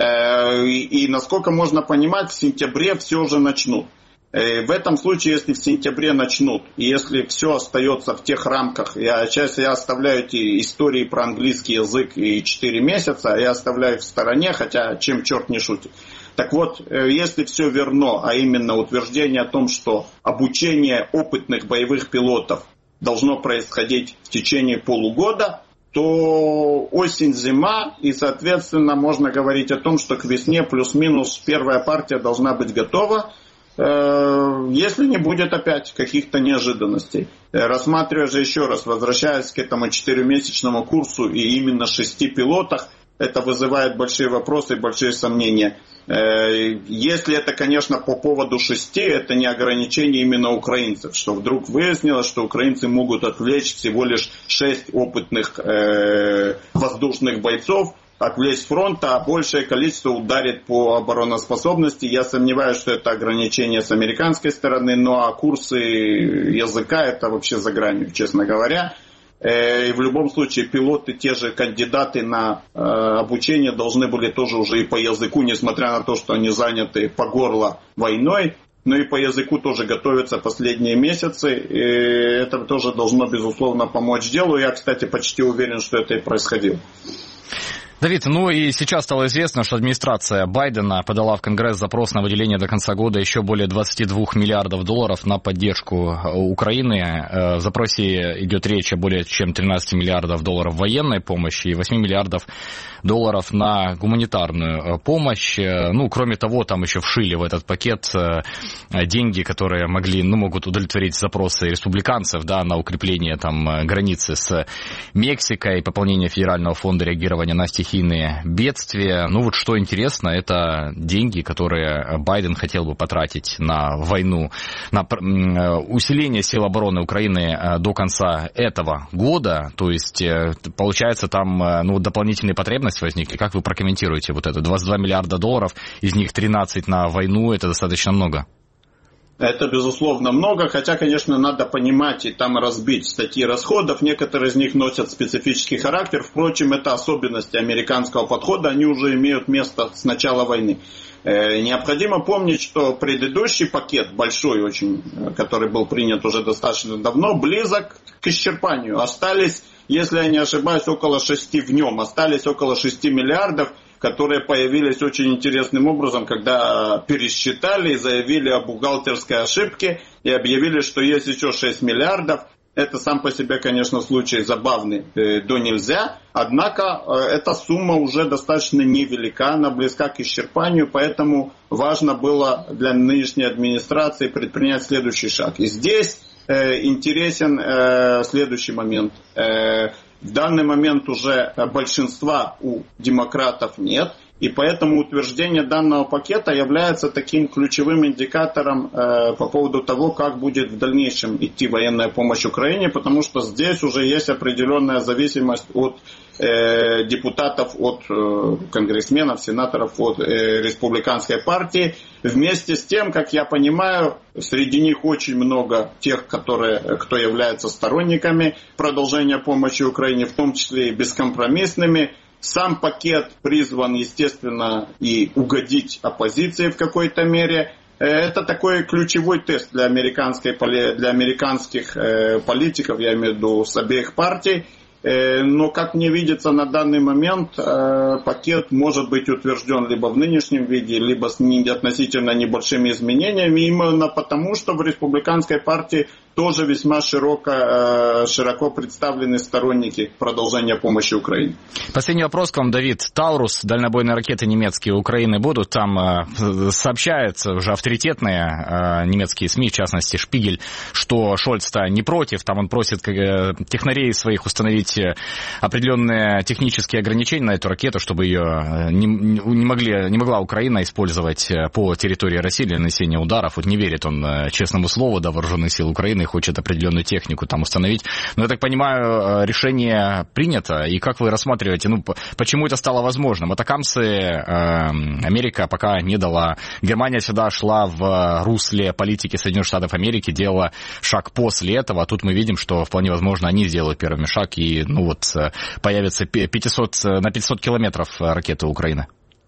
Э, и, и насколько можно понимать, в сентябре все уже начнут. Э, в этом случае, если в сентябре начнут, и если все остается в тех рамках, я сейчас я оставляю эти истории про английский язык и четыре месяца, я оставляю в стороне, хотя чем черт не шутит. Так вот, если все верно, а именно утверждение о том, что обучение опытных боевых пилотов должно происходить в течение полугода, то осень-зима, и, соответственно, можно говорить о том, что к весне плюс-минус первая партия должна быть готова, если не будет опять каких-то неожиданностей. Рассматривая же еще раз, возвращаясь к этому четырехмесячному курсу и именно шести пилотах, это вызывает большие вопросы и большие сомнения. Если это, конечно, по поводу шести, это не ограничение именно украинцев, что вдруг выяснилось, что украинцы могут отвлечь всего лишь шесть опытных э, воздушных бойцов, отвлечь с фронта, а большее количество ударит по обороноспособности. Я сомневаюсь, что это ограничение с американской стороны, ну а курсы языка это вообще за гранью, честно говоря. И в любом случае пилоты, те же кандидаты на э, обучение должны были тоже уже и по языку, несмотря на то, что они заняты по горло войной, но и по языку тоже готовятся последние месяцы. И это тоже должно, безусловно, помочь делу. Я, кстати, почти уверен, что это и происходило. Давид, ну и сейчас стало известно, что администрация Байдена подала в Конгресс запрос на выделение до конца года еще более двадцати двух миллиардов долларов на поддержку Украины. В запросе идет речь о более чем тринадцати миллиардов долларов военной помощи и восьми миллиардов долларов на гуманитарную помощь. Ну, кроме того, там еще вшили в этот пакет деньги, которые могли, ну, могут удовлетворить запросы республиканцев, да, на укрепление там границы с Мексикой, пополнение Федерального фонда реагирования на стихийные бедствия. Ну вот что интересно, это деньги, которые Байден хотел бы потратить на войну, на усиление сил обороны Украины до конца этого года. То есть, получается, там ну, дополнительные потребности возникли. Как вы прокомментируете вот это? двадцать два миллиарда долларов, из них тринадцать на войну, это достаточно много. Это, безусловно, много, хотя, конечно, надо понимать и там разбить статьи расходов. Некоторые из них носят специфический характер. Впрочем, это особенности американского подхода, они уже имеют место с начала войны. Необходимо помнить, что предыдущий пакет, большой очень, который был принят уже достаточно давно, близок к исчерпанию. Остались, если я не ошибаюсь, около шести в нем, остались около шести миллиардов, которые появились очень интересным образом, когда пересчитали и заявили о бухгалтерской ошибке и объявили, что есть еще шесть миллиардов. Это сам по себе, конечно, случай забавный до нельзя, однако эта сумма уже достаточно невелика, она близка к исчерпанию, поэтому важно было для нынешней администрации предпринять следующий шаг. И здесь э, интересен э, следующий момент. Э, В данный момент уже большинства у демократов нет, и поэтому утверждение данного пакета является таким ключевым индикатором э, по поводу того, как будет в дальнейшем идти военная помощь Украине, потому что здесь уже есть определенная зависимость от э, депутатов, от э, конгрессменов, сенаторов, от э, республиканской партии. Вместе с тем, как я понимаю, среди них очень много тех, которые, кто является сторонниками продолжения помощи Украине, в том числе и бескомпромиссными. Сам пакет призван, естественно, и угодить оппозиции в какой-то мере. Это такой ключевой тест для, американской, для американских политиков, я имею в виду с обеих партий. Но, как мне видится, на данный момент пакет может быть утвержден либо в нынешнем виде, либо с относительно небольшими изменениями, именно потому, что в республиканской партии тоже весьма широко, широко представлены сторонники продолжения помощи Украине. Последний вопрос к вам, Давид. Таурус, дальнобойные ракеты немецкие Украины будут? Там сообщаются уже авторитетные немецкие СМИ, в частности Шпигель, что Шольц-то не против, там он просит технарей своих установить определенные технические ограничения на эту ракету, чтобы ее не, не, могли, не могла Украина использовать по территории России для нанесения ударов. Вот не верит он честному слову, да, вооруженных сил Украины, хочет определенную технику там установить. Но, я так понимаю, решение принято. И как вы рассматриваете, ну, почему это стало возможным? Атакамсы э, Америка пока не дала. Германия всегда шла в русле политики Соединенных Штатов Америки, делала шаг после этого. А тут мы видим, что вполне возможно они сделают первый шаг и, ну, вот, появится пятьсот, на пятьсот километров ракеты Украины.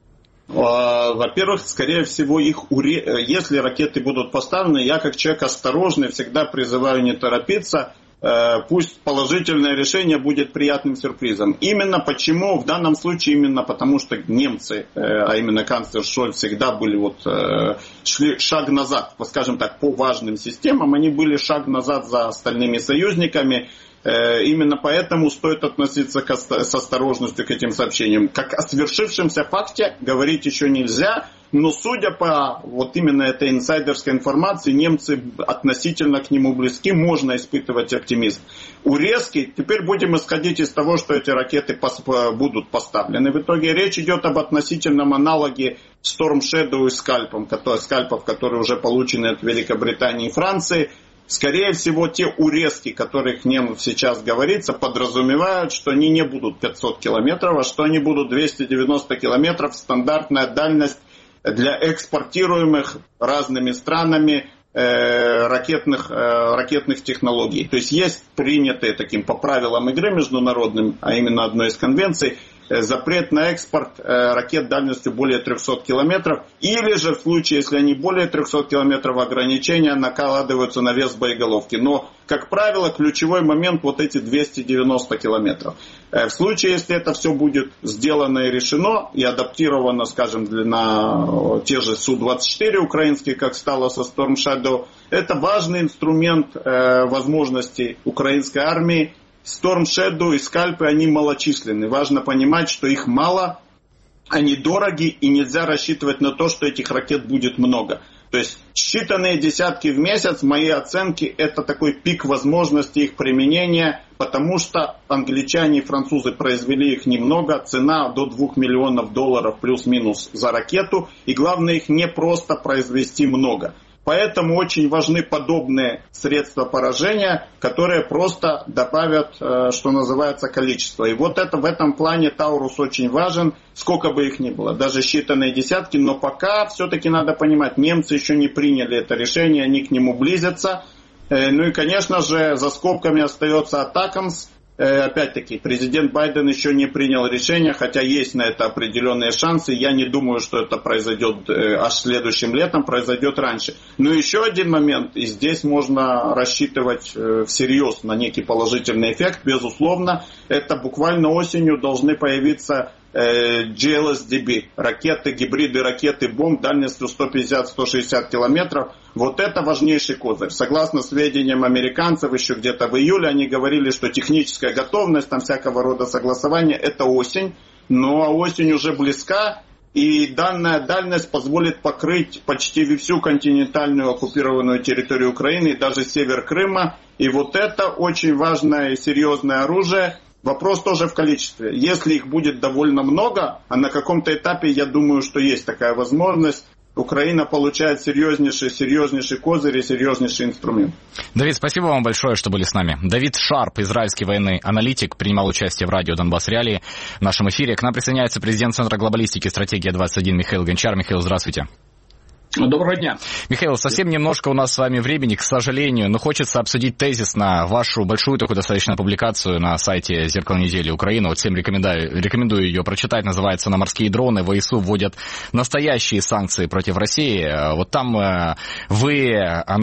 Во-первых, скорее всего, их уре... если ракеты будут поставлены, я как человек осторожный всегда призываю не торопиться. Пусть положительное решение будет приятным сюрпризом. Именно почему, в данном случае, именно потому, что немцы, а именно канцлер Шольц, всегда были вот, шли шаг назад, скажем так, по важным системам, они были шаг назад за остальными союзниками. Именно поэтому стоит относиться к, с осторожностью к этим сообщениям. Как о свершившемся факте говорить еще нельзя, но судя по вот именно этой инсайдерской информации, немцы относительно к нему близки, можно испытывать оптимизм. Урезки, теперь будем исходить из того, что эти ракеты пос- будут поставлены. В итоге речь идет об относительном аналоге Storm Shadow и скальпов, которые, скальпов, которые уже получены от Великобритании и Франции. Скорее всего, те урезки, о которых нам сейчас говорится, подразумевают, что они не будут пятьсот километров, а что они будут двести девяносто километров, стандартная дальность для экспортируемых разными странами э, ракетных, э, ракетных технологий. То есть есть принятые таким по правилам игры международным, а именно одной из конвенций, запрет на экспорт ракет дальностью более трехсот километров, или же в случае, если они более трехсот километров, ограничения накладываются на вес боеголовки. Но, как правило, ключевой момент вот эти двести девяносто километров. В случае, если это все будет сделано и решено, и адаптировано, скажем, на те же Су двадцать четыре украинские, как стало со Storm Shadow, это важный инструмент возможностей украинской армии. Storm Shadow и скальпы, они малочисленны. Важно понимать, что их мало, они дороги, и нельзя рассчитывать на то, что этих ракет будет много. То есть считанные десятки в месяц, мои оценки, это такой пик возможности их применения, потому что англичане и французы произвели их немного, цена до двух миллионов долларов плюс-минус за ракету, и главное их не просто произвести много. Поэтому очень важны подобные средства поражения, которые просто добавят, что называется, количество. И вот это в этом плане Таурус очень важен, сколько бы их ни было, даже считанные десятки. Но пока все-таки надо понимать, немцы еще не приняли это решение, они к нему близятся. Ну и, конечно же, за скобками остается Атакамс. Опять-таки, президент Байден еще не принял решение, хотя есть на это определенные шансы. Я не думаю, что это произойдет аж следующим летом, произойдет раньше. Но еще один момент, и здесь можно рассчитывать всерьез на некий положительный эффект, безусловно. Это буквально осенью должны появиться джи эл эс ди би, ракеты, гибриды ракеты бомб дальностью сто пятьдесят - сто шестьдесят километров. Вот это важнейший козырь. Согласно сведениям американцев, еще где-то в июле они говорили, что техническая готовность, там всякого рода согласования, это осень. Но осень уже близка, и данная дальность позволит покрыть почти всю континентальную оккупированную территорию Украины, и даже север Крыма. И вот это очень важное и серьезное оружие. Вопрос тоже в количестве. Если их будет довольно много, а на каком-то этапе, я думаю, что есть такая возможность, Украина получает серьезнейший, серьезнейший козырь и серьезнейший инструмент. Давид, спасибо вам большое, что были с нами. Давид Шарп, израильский военный аналитик, принимал участие в радио «Донбасс Реалии» в нашем эфире. К нам присоединяется президент Центра глобалистики «Стратегия двадцать один» Михаил Гончар. Михаил, здравствуйте. Доброго дня. Михаил, совсем немножко у нас с вами времени, к сожалению, но хочется обсудить тезисно вашу большую такую достаточно публикацию на сайте «Зеркало недели Украины». Вот всем рекомендую, рекомендую ее прочитать. Называется «На морские дроны ВСУ вводят настоящие санкции против России». Вот там вы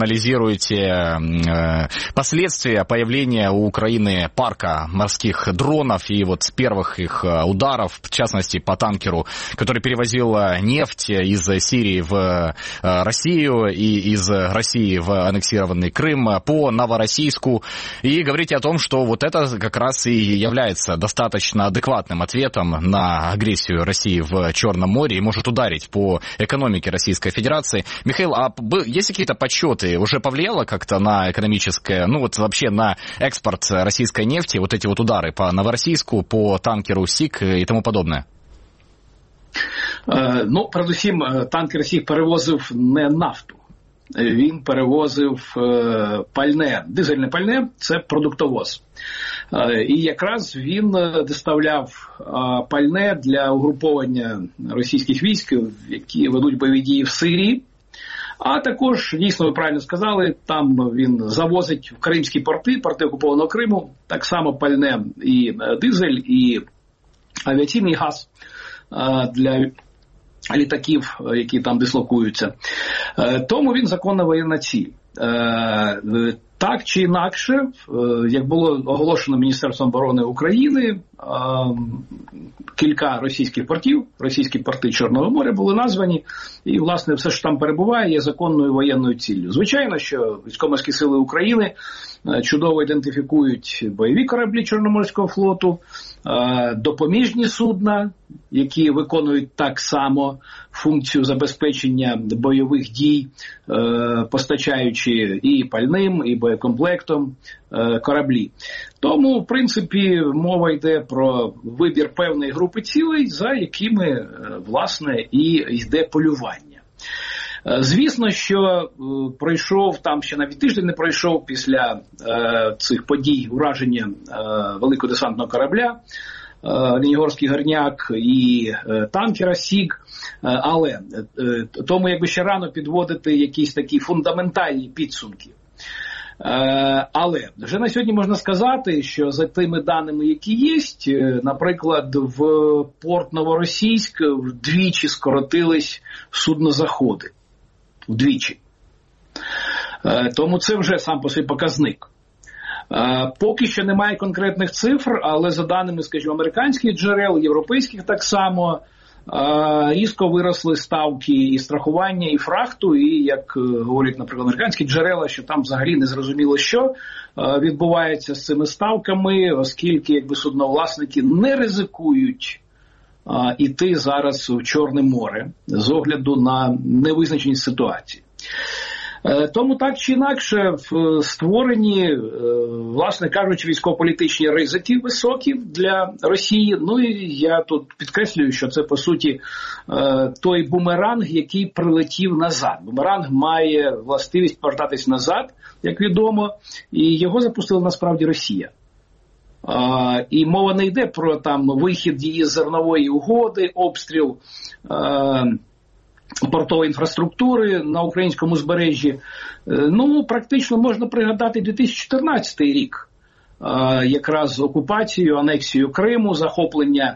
анализируете последствия появления у Украины парка морских дронов и вот с первых их ударов, в частности по танкеру, который перевозил нефть из Сирии в Россию и из России в аннексированный Крым, по Новороссийску, и говорите о том, что вот это как раз и является достаточно адекватным ответом на агрессию России в Черном море и может ударить по экономике Российской Федерации. Михаил, а есть какие-то подсчеты? Уже повлияло как-то на экономическое, ну вот вообще на экспорт российской нефти, вот эти вот удары по Новороссийску, по танкеру СИК и тому подобное? Ну, передусім, танкер «Сік» перевозив не нафту, він перевозив пальне, дизельне пальне – це продуктовоз. І якраз він доставляв пальне для угруповання російських військ, які ведуть бойові дії в Сирії. А також, дійсно, ви правильно сказали, там він завозить в кримські порти, порти окупованого Криму, так само пальне і дизель, і авіаційний газ для літаків, які там дислокуються. Тому він законна воєнна ціль. Так чи інакше, як було оголошено Міністерством оборони України, кілька російських портів, російські порти Чорного моря були названі, і, власне, все, що там перебуває, є законною воєнною ціллю. Звичайно, що військово-морські сили України чудово ідентифікують бойові кораблі Чорноморського флоту, допоміжні судна, які виконують так само функцію забезпечення бойових дій, постачаючи і пальним, і боєкомплектом кораблі. Тому, в принципі, мова йде про вибір певної групи цілей, за якими, власне, і йде полювання. Звісно, що пройшов, там ще навіть тиждень не пройшов після е, цих подій ураження е, великого десантного корабля, е, Ленігорський горняк і е, танкера «Сік», е, але е, тому якби ще рано підводити якісь такі фундаментальні підсумки. Але вже на сьогодні можна сказати, що за тими даними, які є, наприклад, в порт Новоросійськ вдвічі скоротились суднозаходи. Вдвічі. Тому це вже сам по собі показник. Поки що немає конкретних цифр, але за даними, скажімо, американських джерел, європейських так само, різко виросли ставки і страхування, і фрахту, і, як говорять, наприклад, американські джерела, що там взагалі не зрозуміло, що відбувається з цими ставками, оскільки якби судновласники не ризикують іти зараз в Чорне море з огляду на невизначеність ситуації. Тому так чи інакше створені, власне кажучи, військово-політичні ризики високі для Росії. Ну і я тут підкреслюю, що це по суті той бумеранг, який прилетів назад. Бумеранг має властивість повертатись назад, як відомо, і його запустила насправді Росія. І мова не йде про там вихід її з зернової угоди, обстріл портової інфраструктури на українському узбережжі. Ну, практично можна пригадати дві тисячі чотирнадцятий рік. Якраз окупацію, анексію Криму, захоплення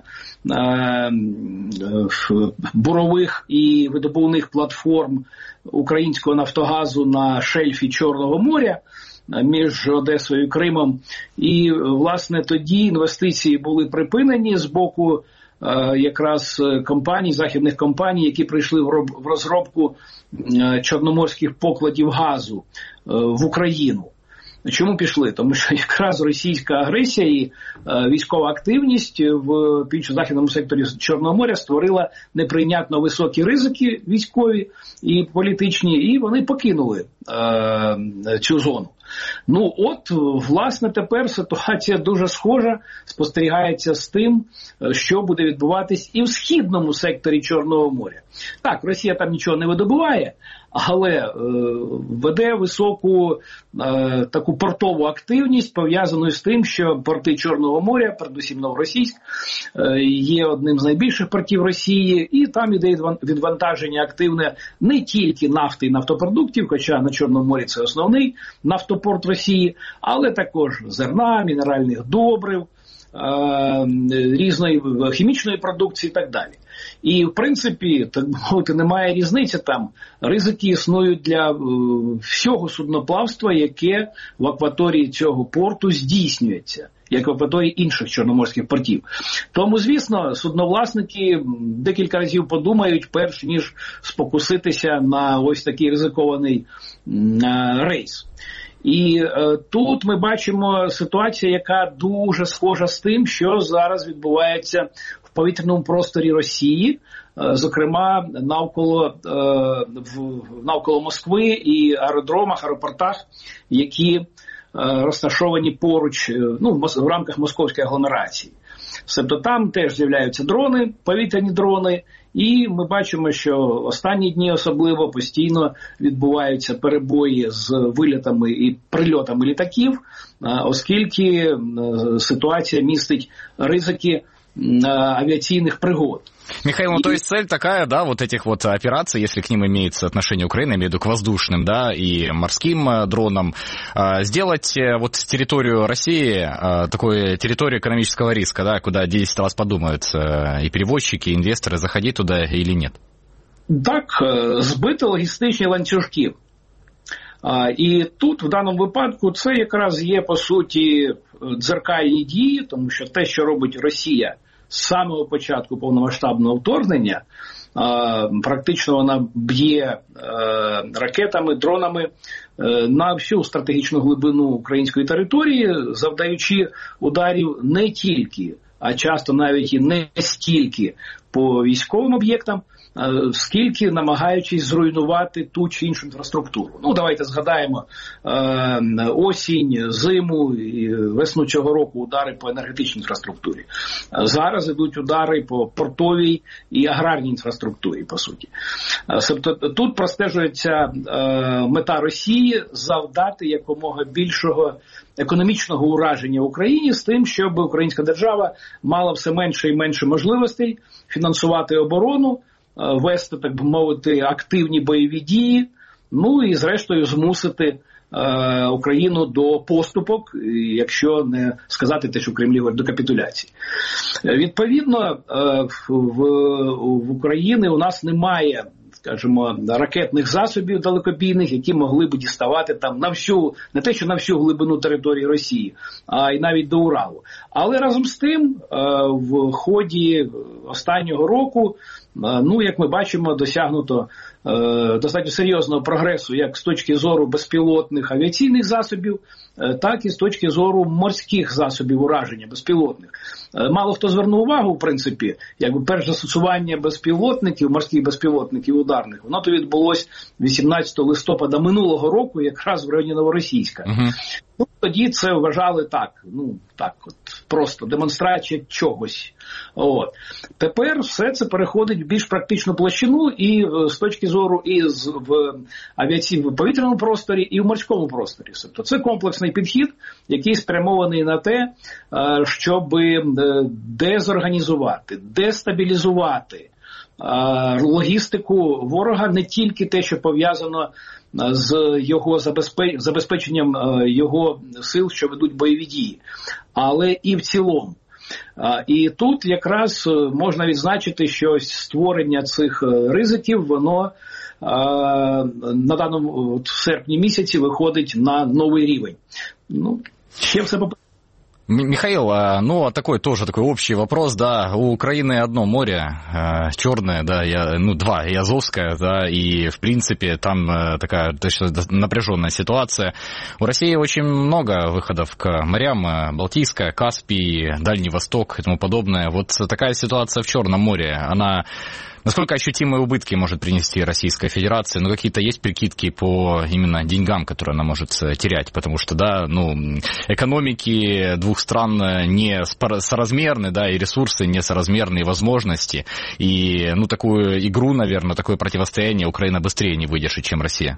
бурових і видобувних платформ українського Нафтогазу на шельфі Чорного моря між Одесою і Кримом. І, власне, тоді інвестиції були припинені з боку якраз компаній, західних компаній, які прийшли в розробку чорноморських покладів газу в Україну. Чому пішли? Тому що якраз російська агресія і військова активність в північно-західному секторі Чорного моря створила неприйнятно високі ризики військові і політичні, і вони покинули е, цю зону. Ну от, власне, тепер ситуація дуже схожа, спостерігається з тим, що буде відбуватись і в східному секторі Чорного моря. Так, Росія там нічого не видобуває, але е, веде високу е, таку портову активність, пов'язану з тим, що порти Чорного моря, передусім Новоросійськ, е, є одним з найбільших портів Росії, і там іде відвантаження активне не тільки нафти і нафтопродуктів, хоча на Чорному морі це основний нафтопорт Росії, але також зерна, мінеральних добрив, е, різної хімічної продукції і так далі. І, в принципі, так мовити, немає різниці там. Ризики існують для е, всього судноплавства, яке в акваторії цього порту здійснюється, як в акваторії інших чорноморських портів. Тому, звісно, судновласники декілька разів подумають, перш ніж спокуситися на ось такий ризикований е, рейс. І е, тут ми бачимо ситуацію, яка дуже схожа з тим, що зараз відбувається в повітряному просторі Росії, е, зокрема навколо, е, в, навколо Москви і аеродромах, аеропортах, які е, розташовані поруч, е, ну, в рамках московської агломерації. Тобто там теж з'являються дрони, повітряні дрони, і ми бачимо, що останні дні особливо постійно відбуваються перебої з вильотами і прильотами літаків, оскільки ситуація містить ризики авиационных пригод. Михаил, ну и... то есть цель такая, да, вот этих вот операций, если к ним имеется отношение Украины, я имею в виду к воздушным, да, и морским дронам, сделать вот территорию России такой территорией экономического риска, да, куда десять раз подумают и перевозчики, и инвесторы, заходить туда или нет? Так, збити логістичні ланцюжки. І тут, в даному випадку, це якраз є, по суті, дзеркальні дії, тому що те, що робить Росія з самого початку повномасштабного вторгнення, практично вона б'є ракетами, дронами на всю стратегічну глибину української території, завдаючи ударів не тільки, а часто навіть і не стільки по військовим об'єктам, скільки намагаючись зруйнувати ту чи іншу інфраструктуру. Ну, давайте згадаємо е, осінь, зиму, і весну цього року удари по енергетичній інфраструктурі. Зараз ідуть удари по портовій і аграрній інфраструктурі, по суті. Тобто тут простежується е, мета Росії завдати якомога більшого економічного ураження Україні з тим, щоб українська держава мала все менше і менше можливостей фінансувати оборону, вести, так би мовити, активні бойові дії, ну і зрештою змусити Україну до поступок, якщо не сказати те, що в Кремлі говорять, до капітуляції. Відповідно, в, в Україні у нас немає, скажімо, ракетних засобів далекобійних, які могли б діставати там на всю, не те, що на всю глибину території Росії, а й навіть до Уралу. Але разом з тим, в ході останнього року, ну, як ми бачимо, досягнуто е, достатньо серйозного прогресу як з точки зору безпілотних авіаційних засобів, е, так і з точки зору морських засобів ураження безпілотних. Е, мало хто звернув увагу, в принципі, якби перше застосування безпілотників, морських безпілотників ударних, воно то відбулось вісімнадцятого листопада минулого року, якраз в районі Новоросійська. Uh-huh. Ну, тоді це вважали так, ну, так от, просто демонстрація чогось. От. Тепер все це переходить в більш практичну площину і з точки зору і з, в авіаційному повітряному просторі, і в морському просторі. Тобто це комплексний підхід, який спрямований на те, щоб дезорганізувати, дестабілізувати логістику ворога, не тільки те, що пов'язано з його забезпеченням його сил, що ведуть бойові дії, але і в цілому. І тут якраз можна відзначити, що створення цих ризиків, воно на даному в серпні місяці виходить на новий рівень. Ну, ще все по Михаил, ну, такой тоже такой общий вопрос, да, у Украины одно море, черное, да, я, ну, два, и Азовское, да, и, в принципе, там такая напряженная ситуация. У России очень много выходов к морям, Балтийское, Каспий, Дальний Восток и тому подобное. Вот такая ситуация в Черном море, она... Насколько ощутимые убытки может принести Российская Федерация? Ну, какие-то есть прикидки по именно деньгам, которые она может терять? Потому что, да, ну, экономики двух стран не соразмерны, да, и ресурсы несоразмерны, и возможности. И, ну, такую игру, наверное, такое противостояние Украина быстрее не выдержит, чем Россия.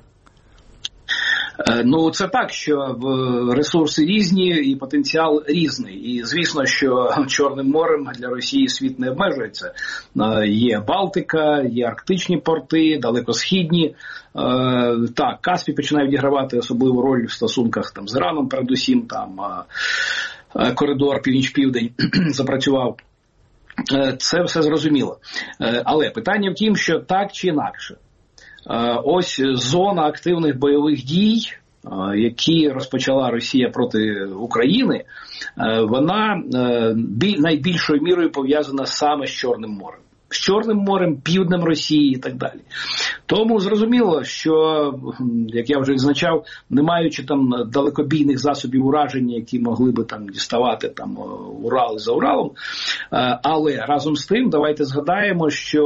Ну, це так, що ресурси різні і потенціал різний. І, звісно, що Чорним морем для Росії світ не обмежується. Є Балтика, є арктичні порти, далекосхідні. Так, Каспій починає відігравати особливу роль в стосунках там, з Іраном, передусім, там коридор північ-південь запрацював. Це все зрозуміло. Але питання в тім, що так чи інакше. Ось зона активних бойових дій, які розпочала Росія проти України, вона найбільшою мірою пов'язана саме з Чорним морем. З Чорним морем, півднем Росії і так далі. Тому зрозуміло, що, як я вже відзначав, не маючи там далекобійних засобів ураження, які могли би там діставати там Урал за Уралом, але разом з тим давайте згадаємо, що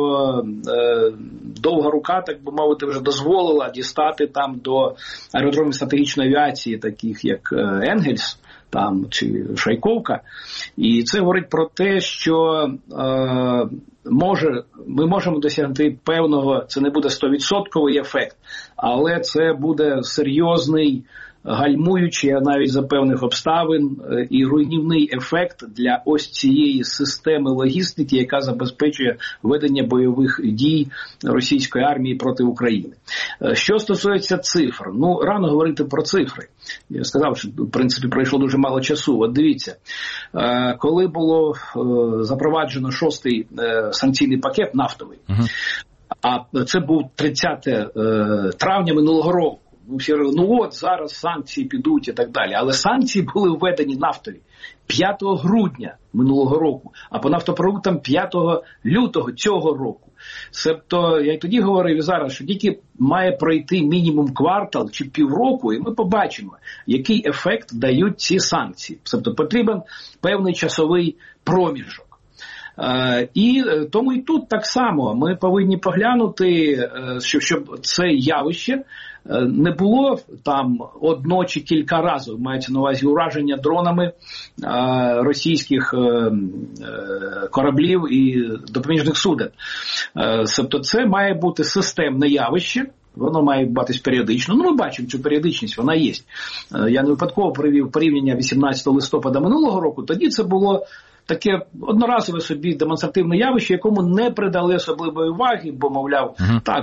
довга рука, так би мовити, вже дозволила дістати там до аеродромів стратегічної авіації, таких як Енгельс, там, чи Шайковка. І це говорить про те, що е, може, ми можемо досягти певного, це не буде сто відсотків ефект, але це буде серйозний, гальмуючий, а навіть за певних обставин, і руйнівний ефект для ось цієї системи логістики, яка забезпечує ведення бойових дій російської армії проти України. Що стосується цифр, ну, рано говорити про цифри. Я сказав, що, в принципі, пройшло дуже мало часу. От дивіться, коли було запроваджено шостий санкційний пакет нафтовий, uh-huh. а це був тридцятого травня минулого року, всі говорили, ну от зараз санкції підуть і так далі. Але санкції були введені нафтові п'ятого грудня минулого року, а по нафтопродуктам п'ятого лютого цього року. Тобто, я й тоді говорив і зараз, що тільки має пройти мінімум квартал чи півроку, і ми побачимо, який ефект дають ці санкції. Тобто, потрібен певний часовий проміжок. Uh, і тому і тут так само ми повинні поглянути, щоб, щоб це явище не було там одно чи кілька разів, мається на увазі ураження дронами uh, російських uh, кораблів і допоміжних суден. Uh, тобто це має бути системне явище, воно має бачитись періодично. Ну, ми бачимо цю періодичність, вона є. Uh, я не випадково привів порівняння вісімнадцятого листопада минулого року, тоді це було таке одноразове собі демонстративне явище, якому не придали особливої уваги, бо, мовляв, uh-huh. так,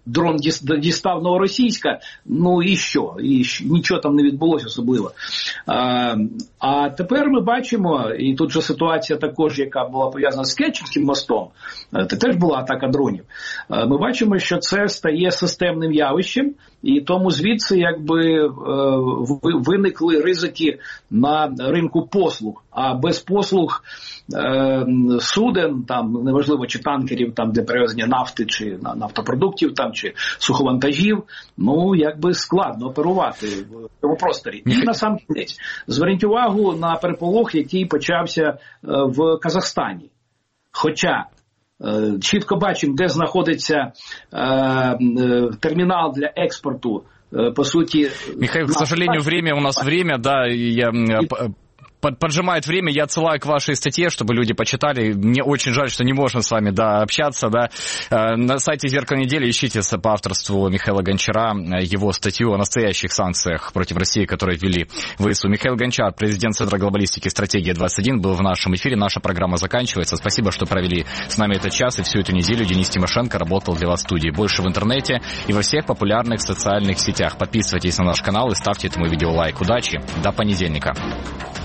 дрон дістав Новоросійська, ну і що? І нічого там не відбулося особливо. А, а тепер ми бачимо, і тут же ситуація також, яка була пов'язана з Керченським мостом, це теж була атака дронів. Ми бачимо, що це стає системним явищем, і тому звідси якби виникли ризики на ринку послуг. А без послуг е, суден, там неважливо чи танкерів там для перевезення нафти чи нафтопродуктів там чи суховантажів, ну якби складно оперувати в цьому просторі. І на сам кінець зверніть увагу на переполох, який почався е, в Казахстані. Хоча е, чітко бачимо, де знаходиться е, е, термінал для експорту. Е, по суті, Михаил, к сожалению, время у нас время, да, я поджимает время, я отсылаю к вашей статье, чтобы люди почитали. Мне очень жаль, что не можно с вами, да, общаться, да. На сайте «Зеркало недели» ищите по авторству Михаила Гончара его статью о настоящих санкциях против России, которые ввели ВСУ. Михаил Гончар, президент Центра глобалистики «Стратегия двадцать один», был в нашем эфире. Наша программа заканчивается. Спасибо, что провели с нами этот час и всю эту неделю. Денис Тимошенко работал для вас в студии. Больше в интернете и во всех популярных социальных сетях. Подписывайтесь на наш канал и ставьте этому видео лайк. Удачи, до понедельника.